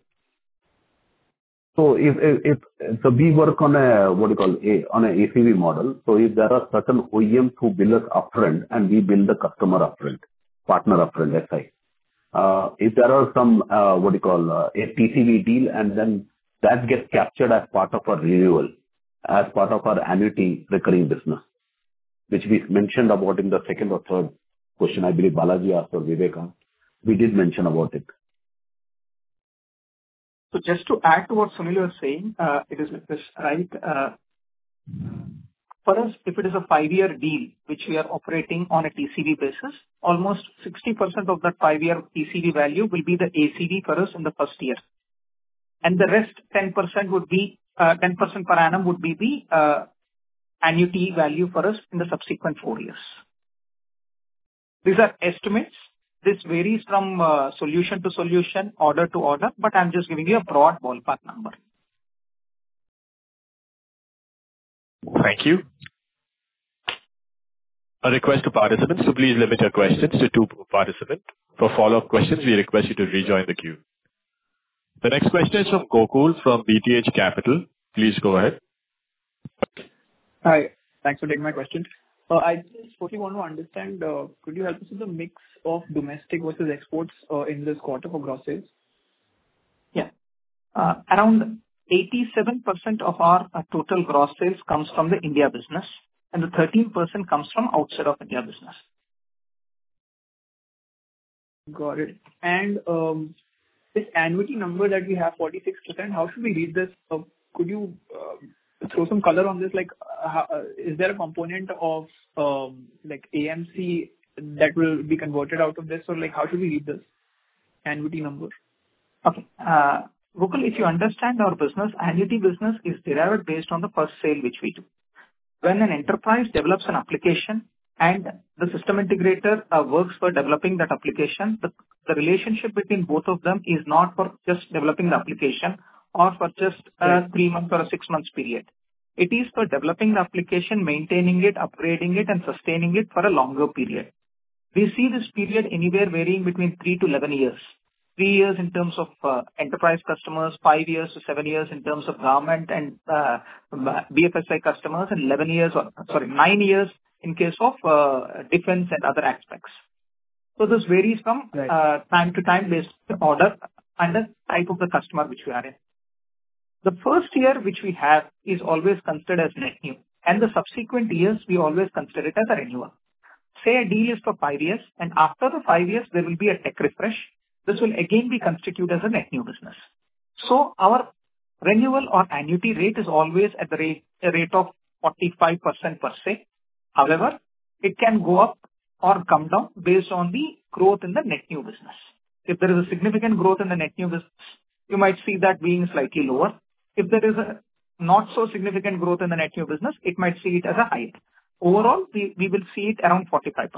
So we work on a, on a ACV model. So if there are certain OEMs who bill us upfront and we bill the customer upfront, partner upfront, SI. If there are some, a TCV deal, and then that gets captured as part of our renewal, as part of our annuity recurring business, which we mentioned about in the second or third question, I believe Balaji asked or Vivek. We did mention about it. So just to add to what Sunil was saying, it is like this, right? For us, if it is a 5-year deal, which we are operating on a TCV basis, almost 60% of that 5-year TCV value will be the ACV for us in the first year. And the rest, 10% would be, 10% per annum would be the annuity value for us in the subsequent 4 years. These are estimates. This varies from solution to solution, order to order, but I'm just giving you a broad ballpark number. Thank you. A request to participants to please limit your questions to 2 per participant. For follow-up questions, we request you to rejoin the queue. The next question is from Gokul from BTH Capital. Please go ahead. Hi. Thanks for taking my question. I just firstly want to understand, could you help us with the mix of domestic versus exports in this quarter for gross sales? Yeah. Around 87% of our total gross sales comes from the India business, and the 13% comes from outside of India business. Got it. And this annuity number that we have, 46%, how should we read this? Could you throw some color on this? Like, is there a component of like AMC that will be converted out of this, or like how should we read this annuity number? Okay. Gokul, if you understand our business, annuity business is derived based on the first sale which we do. When an enterprise develops an application and the system integrator works for developing that application, the relationship between both of them is not for just developing the application or for just a 3 months or a 6 months period. It is for developing the application, maintaining it, upgrading it, and sustaining it for a longer period. We see this period anywhere varying between 3 to 11 years. 3 years in terms of enterprise customers, 5 years to 7 years in terms of government and BFSI customers, and 9 years in case of defense and other aspects. So this varies from time to time based on order and the type of the customer which we are in. The first year which we have is always considered as net new, and the subsequent years we always consider it as a renewal. Say a deal is for 5 years, and after the 5 years there will be a tech refresh. This will again be constituted as a net new business. So our renewal or annuity rate is always at the rate of 45% per se. However, it can go up or come down based on the growth in the net new business. If there is a significant growth in the net new business, you might see that being slightly lower. If there is a not so significant growth in the net new business, it might see it as a high. Overall, we will see it around 45%.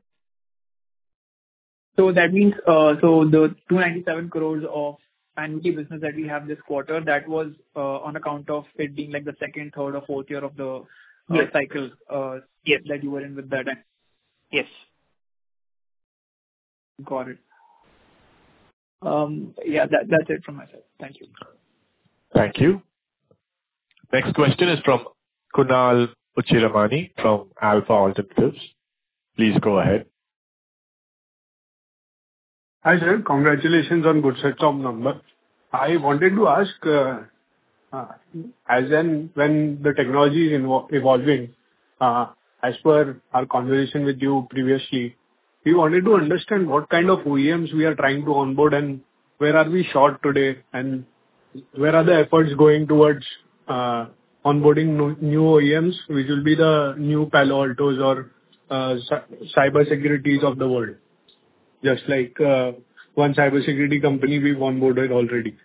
So that means, so the 297 crores of annuity business that we have this quarter, that was on account of it being like the second, third, or fourth year of the cycle that you were in with that. Yes. Got it. Yeah, that's it from my side. Thank you. Thank you. Next question is from Kunal Uchiramani from Alpha Alternatives. Please go ahead. Hi, sir. Congratulations on good set of numbers. I wanted to ask, as and when the technology is evolving, as per our conversation with you previously, we wanted to understand what kind of OEMs we are trying to onboard and where are we short today, and where are the efforts going towards onboarding new OEMs, which will be the new Palo Altos or cybersecurities of the world. Just like one cybersecurity company we've onboarded already.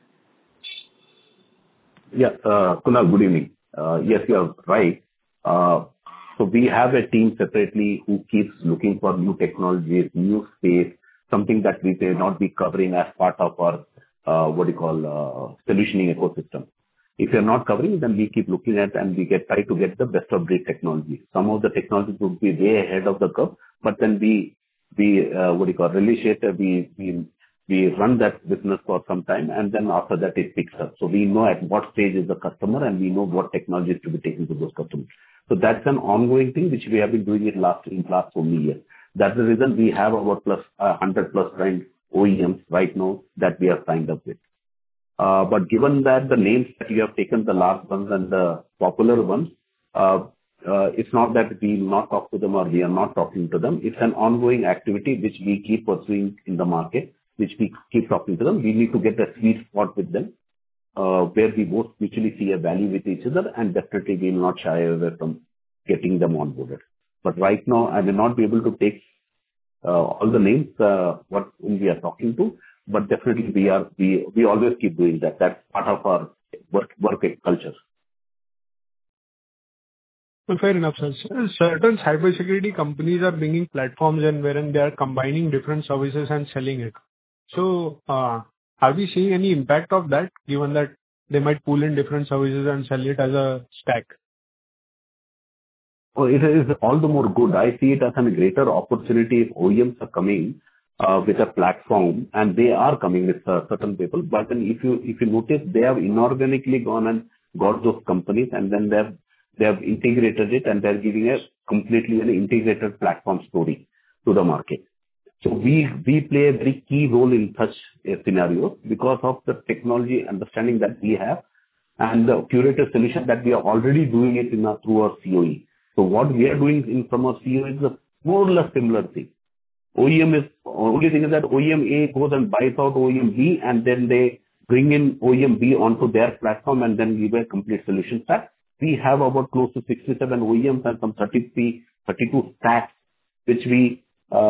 Yeah, Kunal, good evening. Yes, you are right. So we have a team separately who keeps looking for new technologies, new space, something that we may not be covering as part of our solutioning ecosystem. If you're not covering, then we keep looking at and we try to get the best of breed technology. Some of the technologies would be way ahead of the curve, but then we release it, we run that business for some time, and then after that it picks up. So we know at what stage is the customer, and we know what technologies to be taken to those customers. So that's an ongoing thing which we have been doing in last so many years. That's the reason we have about 100 plus signed OEMs right now that we are signed up with. But given that the names that you have taken, the large ones and the popular ones, it's not that we will not talk to them or we are not talking to them. It's an ongoing activity which we keep pursuing in the market, which we keep talking to them. We need to get a sweet spot with them, where we both mutually see a value with each other, and definitely we will not shy away from getting them onboarded. But right now, I will not be able to take all the names what whom we are talking to, but definitely we always keep doing that. That's part of our work culture. Well, fair enough, sir. Certain cybersecurity companies are bringing platforms and wherein they are combining different services and selling it. So, are we seeing any impact of that, given that they might pull in different services and sell it as a stack? Oh, it is all the more good. I see it as a greater opportunity if OEMs are coming with a platform, and they are coming with certain people. But then if you notice, they have inorganically gone and got those companies, and then they have integrated it, and they're giving us completely an integrated platform story to the market. So we play a very key role in such a scenario because of the technology understanding that we have and the curated solution that we are already doing it through our COE. So what we are doing from our COE is a more or less similar thing. Only thing is that OEM A goes and buys out OEM B, and then they bring in OEM B onto their platform and then give a complete solution stack. We have about close to 67 OEMs and some 32 stacks, which through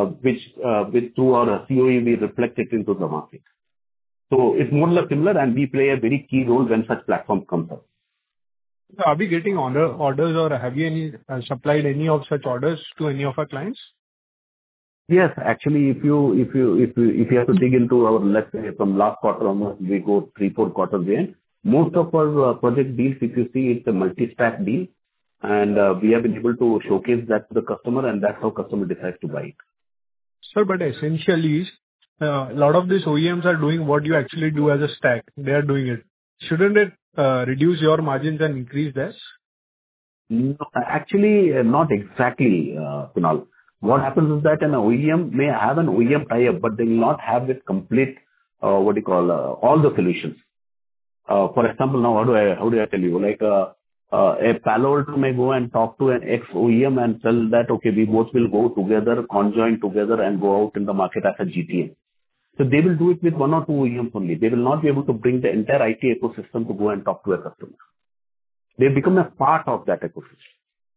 our COE we reflect it into the market. So it's more or less similar, and we play a very key role when such platform comes up. Are we getting orders, or have you supplied any of such orders to any of our clients? Yes, actually, if you have to dig into our, let's say, from last quarter onwards, we go 3-4 quarters in. Most of our project deals, if you see, it's a multi-stack deal, and we have been able to showcase that to the customer, and that's how customer decides to buy it. Sir, but essentially, a lot of these OEMs are doing what you actually do as a stack. They are doing it. Shouldn't it reduce your margins and increase this? No, actually, not exactly, Kunal. What happens is that an OEM may have an OEM tie-up, but they will not have this complete, all the solutions. For example, now how do I tell you? Like a Palo Alto may go and talk to an ex-OEM and tell that, okay, we both will go together, conjoin together and go out in the market as a GTM. So they will do it with 1 or 2 OEMs only. They will not be able to bring the entire IT ecosystem to go and talk to a customer. They become a part of that ecosystem.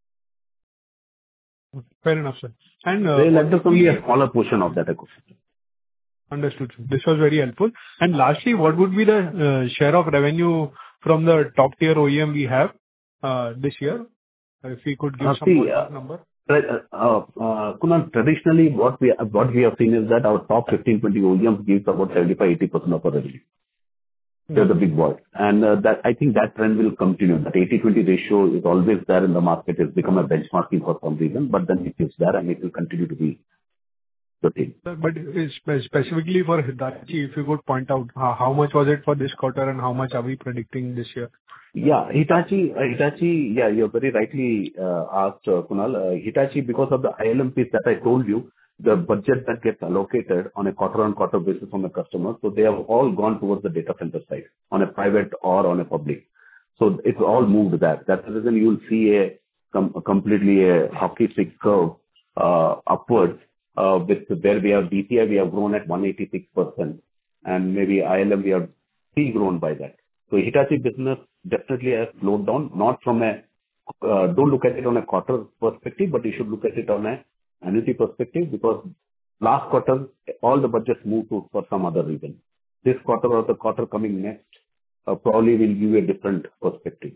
Fair enough, sir. And they let us only a smaller portion of that ecosystem. Understood, sir. This was very helpful. And lastly, what would be the share of revenue from the top tier OEM we have this year? If we could give some more number. Kunal, traditionally, what we have seen is that our top 15-20 OEMs gives about 75-80% of our revenue. They're the big boys. And I think that trend will continue. That 80-20 ratio is always there in the market. It's become a benchmarking for some reason, but then it is there and it will continue to be the thing. But specifically for Hitachi, if you could point out how much was it for this quarter and how much are we predicting this year? Yeah, Hitachi, yeah, you very rightly asked, Kunal. Hitachi, because of the ILM piece that I told you, the budget that gets allocated on a quarter-on-quarter basis from the customer, so they have all gone towards the data center side, on a private or on a public. So it's all moved there. That's the reason you will see completely a hockey stick curve upwards, with where we have DCI, we have grown at 186%, and maybe ILM, we have grown by that. So Hitachi business definitely has slowed down, not from don't look at it on a quarter perspective, but you should look at it on a annuity perspective, because last quarter, all the budgets moved for some other reason. This quarter or the quarter coming next probably will give you a different perspective.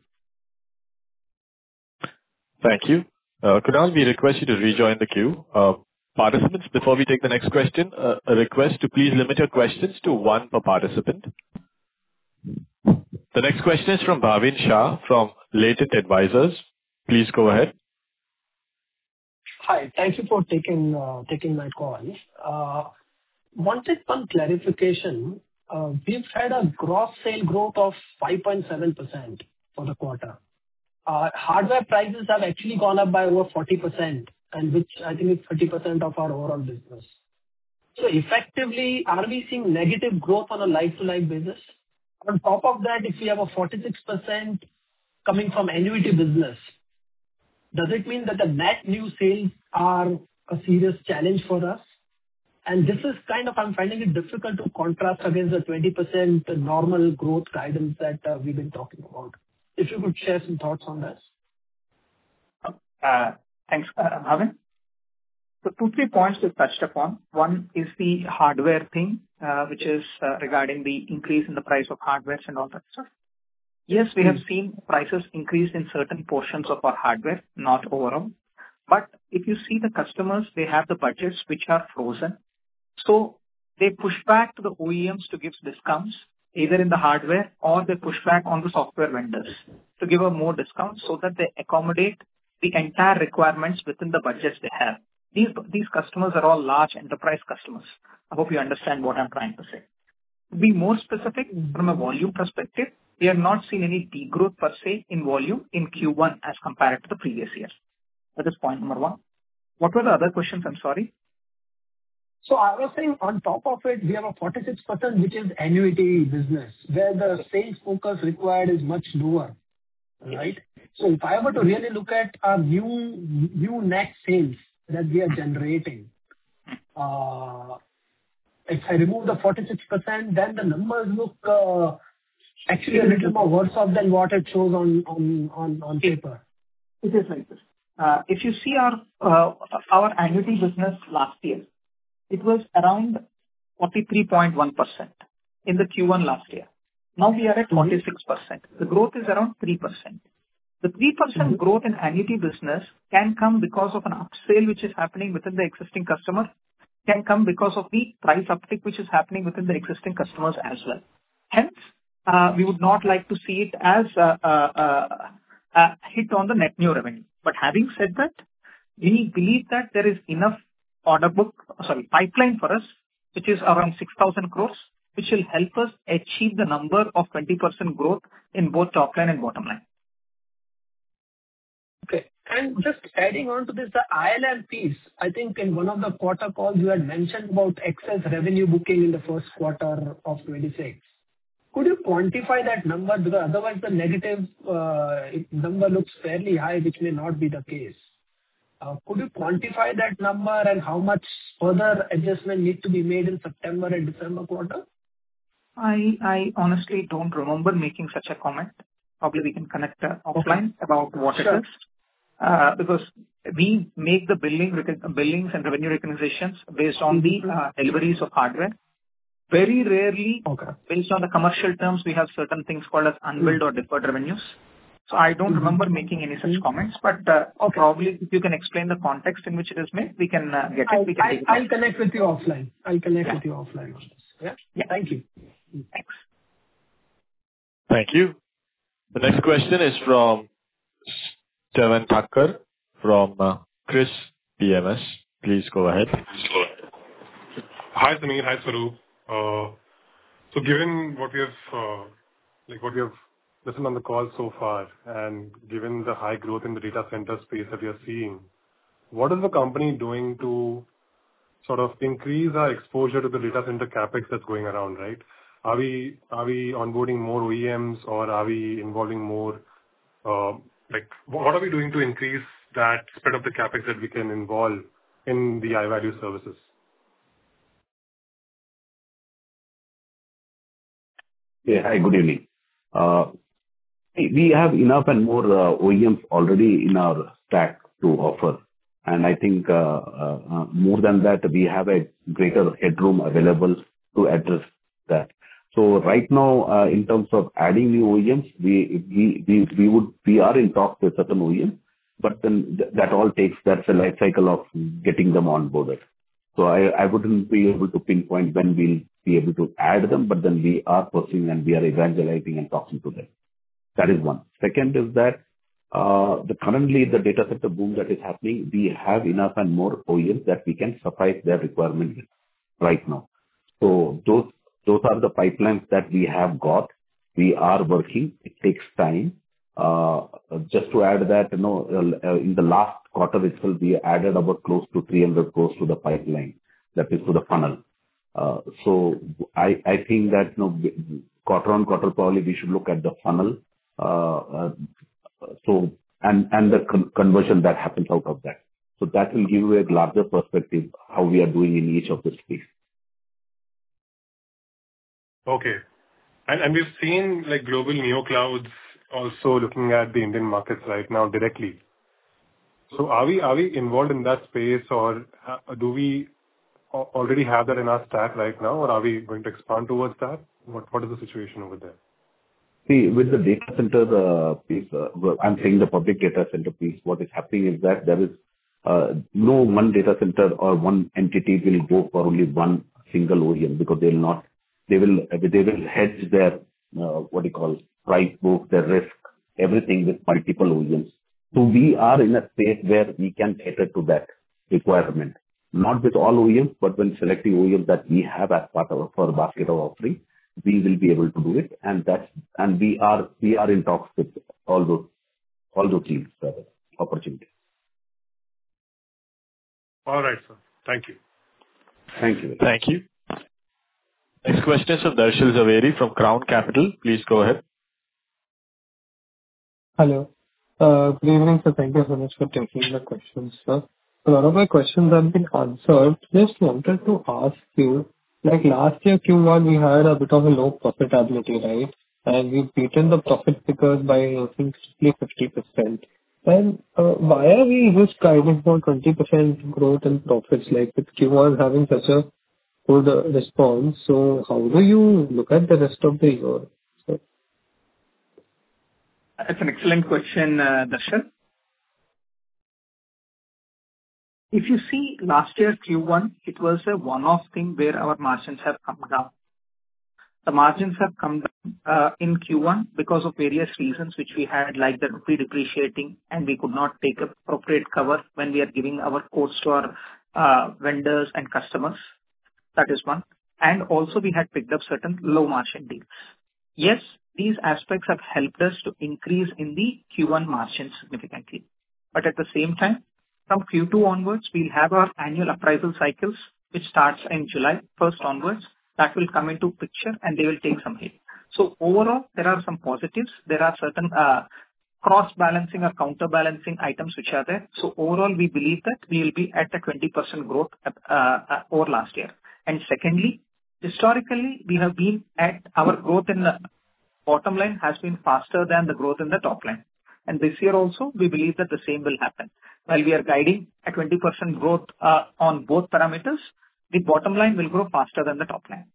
Thank you. Kunal, we request you to rejoin the queue. Participants, before we take the next question, a request to please limit your questions to 1 per participant. The next question is from Bhavin Shah from Latent Advisors. Please go ahead. Hi. Thank you for taking my call. Wanted one clarification. We've had a gross sale growth of 5.7% for the quarter. Hardware prices have actually gone up by over 40%, and which I think is 30% of our overall business. So effectively, are we seeing negative growth on a like-to-like basis? On top of that, if we have a 46% coming from annuity business, does it mean that the net new sales are a serious challenge for us? And this is kind of, I'm finding it difficult to contrast against the 20% normal growth guidance that we've been talking about. If you could share some thoughts on this. Thanks, Bhavin. So 2-3 points we've touched upon. One is the hardware thing, which is regarding the increase in the price of hardware and all that stuff. Yes, we have seen prices increase in certain portions of our hardware, not overall. But if you see the customers, they have the budgets which are frozen. So they push back to the OEMs to give discounts, either in the hardware or they push back on the software vendors to give a more discount so that they accommodate the entire requirements within the budgets they have. These customers are all large enterprise customers. I hope you understand what I'm trying to say. To be more specific, from a volume perspective, we have not seen any degrowth per se in volume in Q1 as compared to the previous year. That is point number one. What were the other questions? I'm sorry. So I was saying on top of it, we have a 46%, which is annuity business, where the sales focus required is much lower, right? So if I were to really look at our new net sales that we are generating, if I remove the 46%, then the numbers look actually a little more worse off than what it shows on paper. It is like this. If you see our annuity business last year, it was around 43.1% in the Q1 last year. Now we are at 46%. The growth is around 3%. The 3% growth in annuity business can come because of an upsale which is happening within the existing customer, can come because of the price uptick which is happening within the existing customers as well. Hence, we would not like to see it as a hit on the net new revenue. But having said that, we believe that there is enough pipeline for us, which is around 6,000 crores, which will help us achieve the number of 20% growth in both top line and bottom line. Okay. And just adding on to this, the ILM piece, I think in one of the quarter calls you had mentioned about excess revenue booking in the first quarter of 26. Could you quantify that number? Because otherwise the negative number looks fairly high, which may not be the case. Could you quantify that number and how much further adjustment need to be made in September and December quarter? I honestly don't remember making such a comment. Probably we can connect offline about what it is. Because we make the billings and revenue recognitions based on the deliveries of hardware. Very rarely, based on the commercial terms, we have certain things called as unbilled or deferred revenues. So I don't remember making any such comments, but probably if you can explain the context in which it is made, we can get it. I'll connect with you offline. With you offline on this. Yeah. Thank you. Thanks. Thank you. The next question is from Steven Thakkar from Chris PMS. Please go ahead. Hi, Samir. Hi, Swaroop. So given what we have listened on the call so far, and given the high growth in the data center space that we are seeing, what is the company doing to sort of increase our exposure to the data center capex that's going around, right? Are we onboarding more OEMs, or are we involving more? What are we doing to increase that spread of the capex that we can involve in the iValue services? Yeah. Hi, good evening. We have enough and more OEMs already in our stack to offer. And I think more than that, we have a greater headroom available to address that. So right now, in terms of adding new OEMs, we are in talks with certain OEMs, but then that's a life cycle of getting them onboarded. So I wouldn't be able to pinpoint when we'll be able to add them, but then we are pursuing and we are evangelizing and talking to them. That is one. Second is that currently the data center boom that is happening, we have enough and more OEMs that we can suffice their requirement with right now. So those are the pipelines that we have got. We are working. It takes time. Just to add that, in the last quarter itself, we added about close to 300 crores to the pipeline, that is to the funnel. So I think that quarter on quarter, probably we should look at the funnel. So and the conversion that happens out of that. So that will give you a larger perspective how we are doing in each of the space. Okay. And we've seen like global neoclouds also looking at the Indian markets right now directly. So are we involved in that space, or do we already have that in our stack right now, or are we going to expand towards that? What is the situation over there? See, with the data center piece, I'm saying the public data center piece, what is happening is that there is no one data center or one entity will go for only one single OEM, because they will hedge their price book, their risk, everything with multiple OEMs. So we are in a space where we can cater to that requirement, not with all OEMs, but when selecting OEMs that we have as part of our basket of offering, we will be able to do it, and we are in talks with all those teams, opportunities. All right, sir. Thank you. Thank you. Thank you. Next question is from Darshil Zaveri from Crown Capital. Please go ahead. Hello. Good evening, sir. Thank you so much for taking the questions, sir. A lot of my questions have been answered. Just wanted to ask you, like last year Q1, we had a bit of a low profitability, right? And we've beaten the profit figures by, I think, 50%. And why are we just guiding for 20% growth in profits, like with Q1 having such a good response? So how do you look at the rest of the year? So, that's an excellent question, Darshil. If you see last year Q1, it was a one-off thing where our margins have come down. The margins have come down in Q1 because of various reasons which we had, like the rupee depreciating, and we could not take appropriate cover when we are giving our quotes to our vendors and customers. That is one. And also we had picked up certain low margin deals. Yes, these aspects have helped us to increase in the Q1 margins significantly. But at the same time, from Q2 onwards, we'll have our annual appraisal cycles, which starts in July 1st onwards. That will come into picture and they will take some hit. So overall, there are some positives. There are certain cross-balancing or counterbalancing items which are there. So overall, we believe that we will be at a 20% growth over last year. And secondly, historically, we have been at our growth in the bottom line has been faster than the growth in the top line. And this year also, we believe that the same will happen. While we are guiding a 20% growth on both parameters, the bottom line will grow faster than the top line.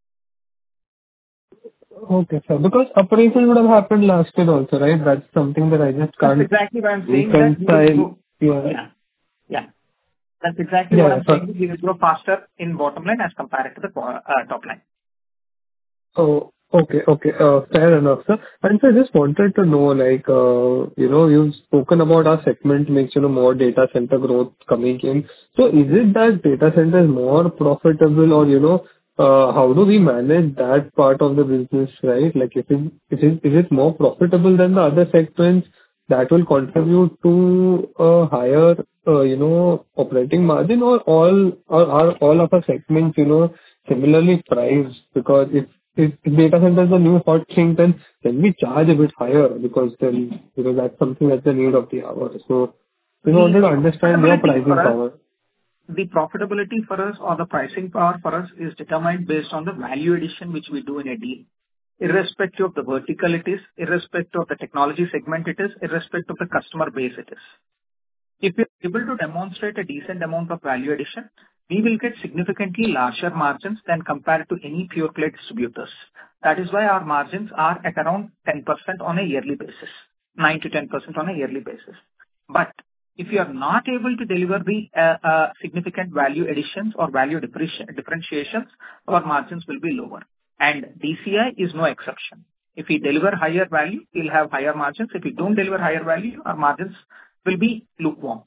okay, sir. Because appraisal would have happened last year also, right? That's something that I just can't. That's exactly what I'm saying. Yeah. That's exactly what I'm saying. We will grow faster in bottom line as compared to the top line. Oh, okay. Fair enough, sir. And so I just wanted to know, like, you've spoken about our segment makes, more data center growth coming in. So is it that data center is more profitable, or, how do we manage that part of the business, right? Like, is it more profitable than the other segments that will contribute to a higher, operating margin, or are all of our segments, similarly priced? Because if data center is a new hot thing, then we charge a bit higher because that's something that's the need of the hour. So we wanted to understand your pricing power. The profitability for us or the pricing power for us is determined based on the value addition which we do in a deal, irrespective of the vertical it is, irrespective of the technology segment it is, irrespective of the customer base it is. If we are able to demonstrate a decent amount of value addition, we will get significantly larger margins than compared to any pure play distributors. That is why our margins are at around 10% on a yearly basis, 9 to 10% on a yearly basis. But If you are not able to deliver the significant value additions or value differentiations, our margins will be lower. And DCI is no exception. If we deliver higher value, we'll have higher margins. If we don't deliver higher value, our margins will be lukewarm.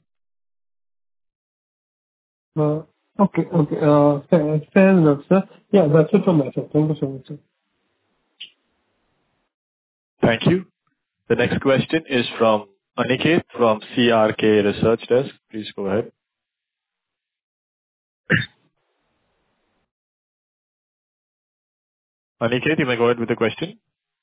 Okay. Fair enough, sir. Yeah, that's it from my side. Thank you so much, sir. Thank you. The next question is from Aniket from CRK Research Desk. Please go ahead. Aniket, you may go ahead with the question.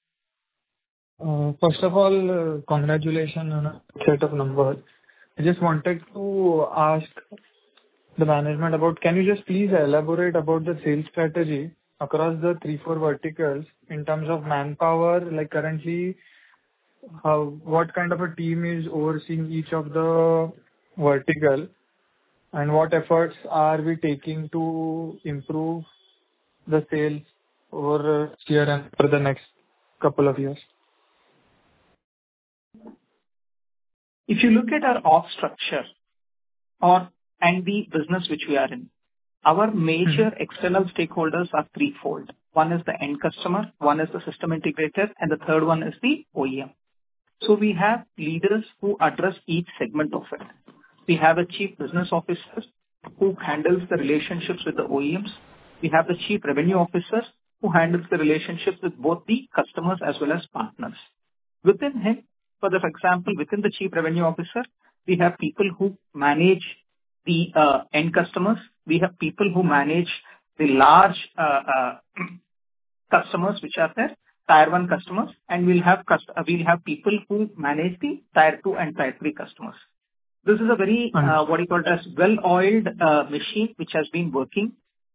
First of all, congratulations on a set of numbers. I just wanted to ask the management about, can you just please elaborate about the sales strategy across the 3-4 verticals in terms of manpower, like currently, what kind of a team is overseeing each of the vertical, and what efforts are we taking to improve the sales over here and for the next couple of years? If you look at our org structure and the business which we are in, our major external stakeholders are threefold. One is the end customer, one is the system integrator, and the third one is the OEM. So we have leaders who address each segment of it. We have a chief business officer who handles the relationships with the OEMs. We have the chief revenue officer who handles the relationships with both the customers as well as partners. Within him, for example, within the chief revenue officer, we have people who manage the end customers. We have people who manage the large customers which are there, Tier 1 customers, and we'll have people who manage the Tier 2 and Tier 3 customers. This is a very, well-oiled machine which has been working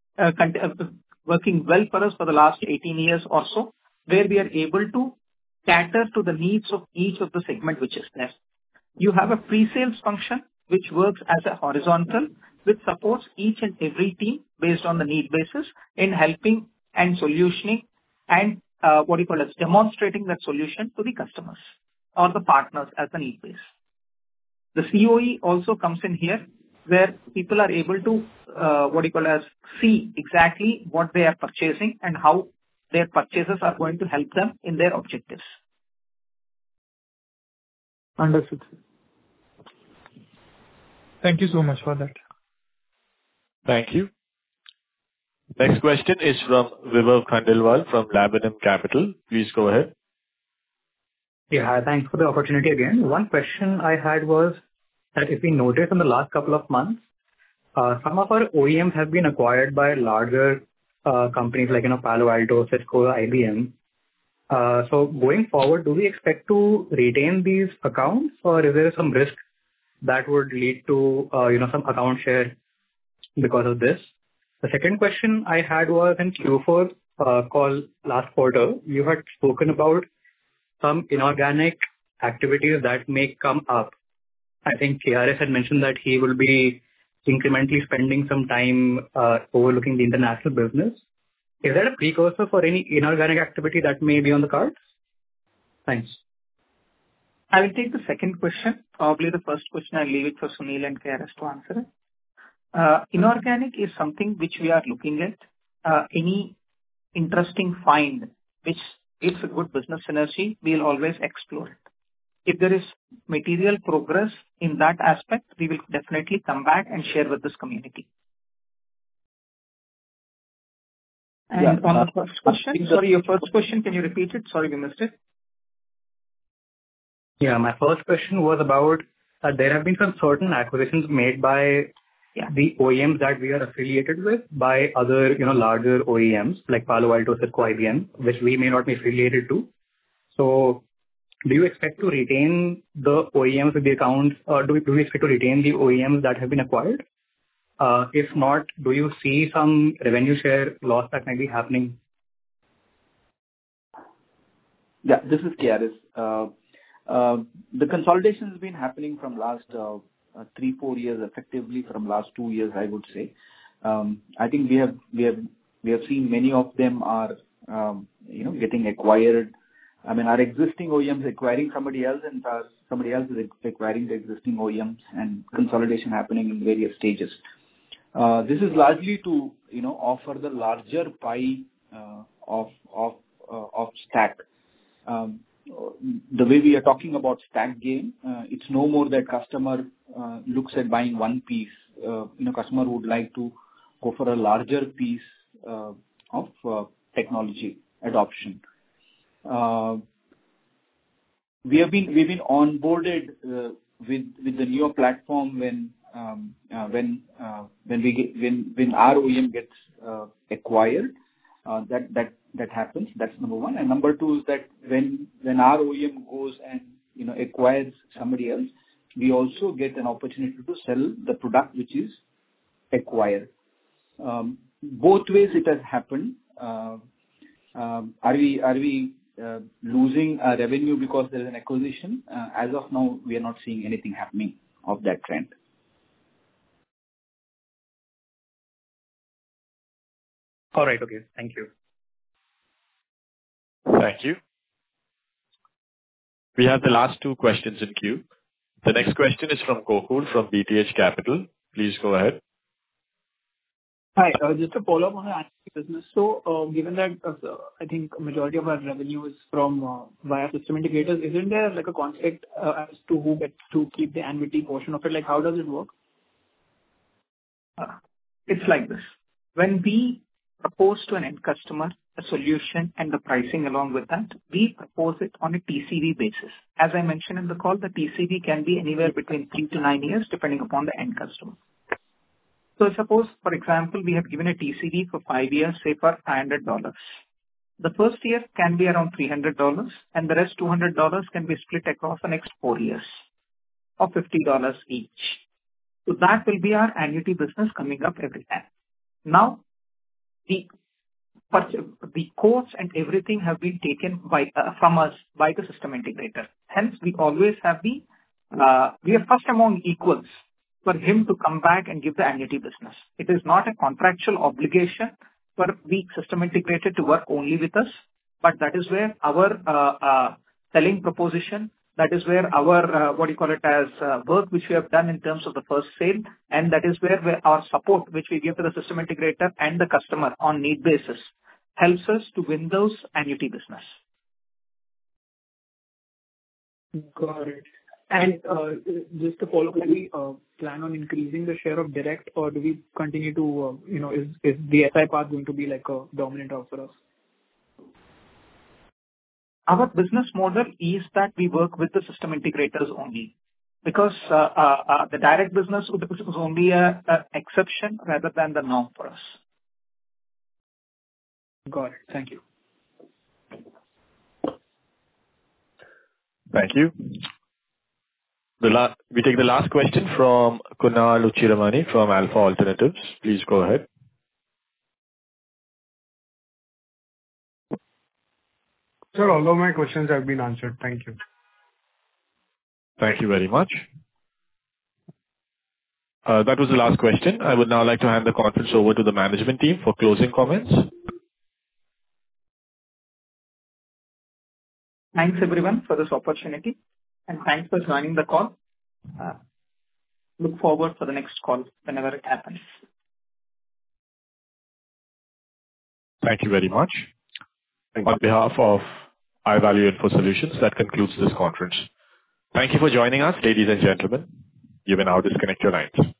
well for us for the last 18 years or so, where we are able to cater to the needs of each of the segment which is there. You have a pre-sales function which works as a horizontal, which supports each and every team based on the need basis in helping and solutioning and demonstrating that solution to the customers or the partners as the need base. The COE also comes in here, where people are able to see exactly what they are purchasing and how their purchases are going to help them in their objectives. Understood. Thank you so much for that. Thank you. Next question is from Vibhav Khandelwal from Laburnum Capital. Please go ahead. Yeah, hi. Thanks for the opportunity again. One question I had was that if we notice in the last couple of months, some of our OEMs have been acquired by larger companies like Palo Alto, Cisco, IBM. So going forward, do we expect to retain these accounts, or is there some risk that would lead to some account share because of this? The second question I had was in Q4 call last quarter, you had spoken about some inorganic activities that may come up. I think KRS had mentioned that he will be incrementally spending some time overlooking the international business. Is that a precursor for any inorganic activity that may be on the cards? Thanks. I will take the second question. Probably the first question I'll leave it for Sunil and KRS to answer it. Inorganic is something which we are looking at. Any interesting find which gives a good business synergy, we'll always explore it. If there is material progress in that aspect, we will definitely come back and share with this community. And on the first question, sorry, your first question, can you repeat it? Sorry, we missed it. Yeah, my first question was about there have been some certain acquisitions made by the OEMs that we are affiliated with by other, larger OEMs like Palo Alto, Cisco, IBM, which we may not be affiliated to. So do you expect to retain the OEMs with the accounts, or do we expect to retain the OEMs that have been acquired? If not, do you see some revenue share loss that might be happening? Yeah, this is KRS. The consolidation has been happening from last 3-4 years, effectively from last 2 years, I would say. I think we have seen many of them are getting acquired I mean, our existing OEMs acquiring somebody else, and somebody else is acquiring the existing OEMs, and consolidation happening in various stages. This is largely to, offer the larger pie of stack. The way we are talking about stack gain, it's no more that customer looks at buying one piece. Customer would like to go for a larger piece of technology adoption. We have been onboarded with the Neo platform when our OEM gets acquired. That happens. That's number one. And number two is that when our OEM goes and acquires somebody else, we also get an opportunity to sell the product which is acquired. Both ways it has happened. Are we losing revenue because there is an acquisition? As of now, we are not seeing anything happening of that trend. All right. Okay. Thank you. Thank you. We have the last two questions in queue. The next question is from Gokul from BTH Capital. Please go ahead. Hi. Just to follow up on the annuity business. So, given that I think majority of our revenue is from via system integrators, isn't there like a conflict as to who gets to keep the annuity portion of it? Like, how does it work? It's like this. When we propose to an end customer a solution and the pricing along with that, we propose it on a TCV basis. As I mentioned in the call, the TCV can be anywhere between 3 to 9 years, depending upon the end customer. So suppose, for example, we have given a TCV for 5 years, say for $500. The first year can be around $300, and the rest $200 can be split across the next 4 years, of $50 each. So that will be our annuity business coming up every time. Now, the quotes and everything have been taken from us by the system integrator. Hence, we always have we are first among equals for him to come back and give the annuity business. It is not a contractual obligation for the system integrator to work only with us, but that is where our selling proposition, that is where our work which we have done in terms of the first sale, and that is where our support which we give to the system integrator and the customer on need basis helps us to win those annuity business. Got it. And just to follow up, do we plan on increasing the share of direct, or do we continue to, is the SI part going to be like a dominant offer for us? Our business model is that we work with the system integrators only, because the direct business is only an exception rather than the norm for us. Got it. Thank you. Thank you. We take the last question from Kunal Uchiramani from Alpha Alternatives. Please go ahead. Sir, all of my questions have been answered. Thank you. Thank you very much. That was the last question. I would now like to hand the conference over to the management team for closing comments. Thanks everyone for this opportunity, and thanks for joining the call. Look forward for the next call whenever it happens. Thank you very much. On behalf of iValue Info Solutions, that concludes this conference. Thank you for joining us, ladies and gentlemen. You may now disconnect your lines.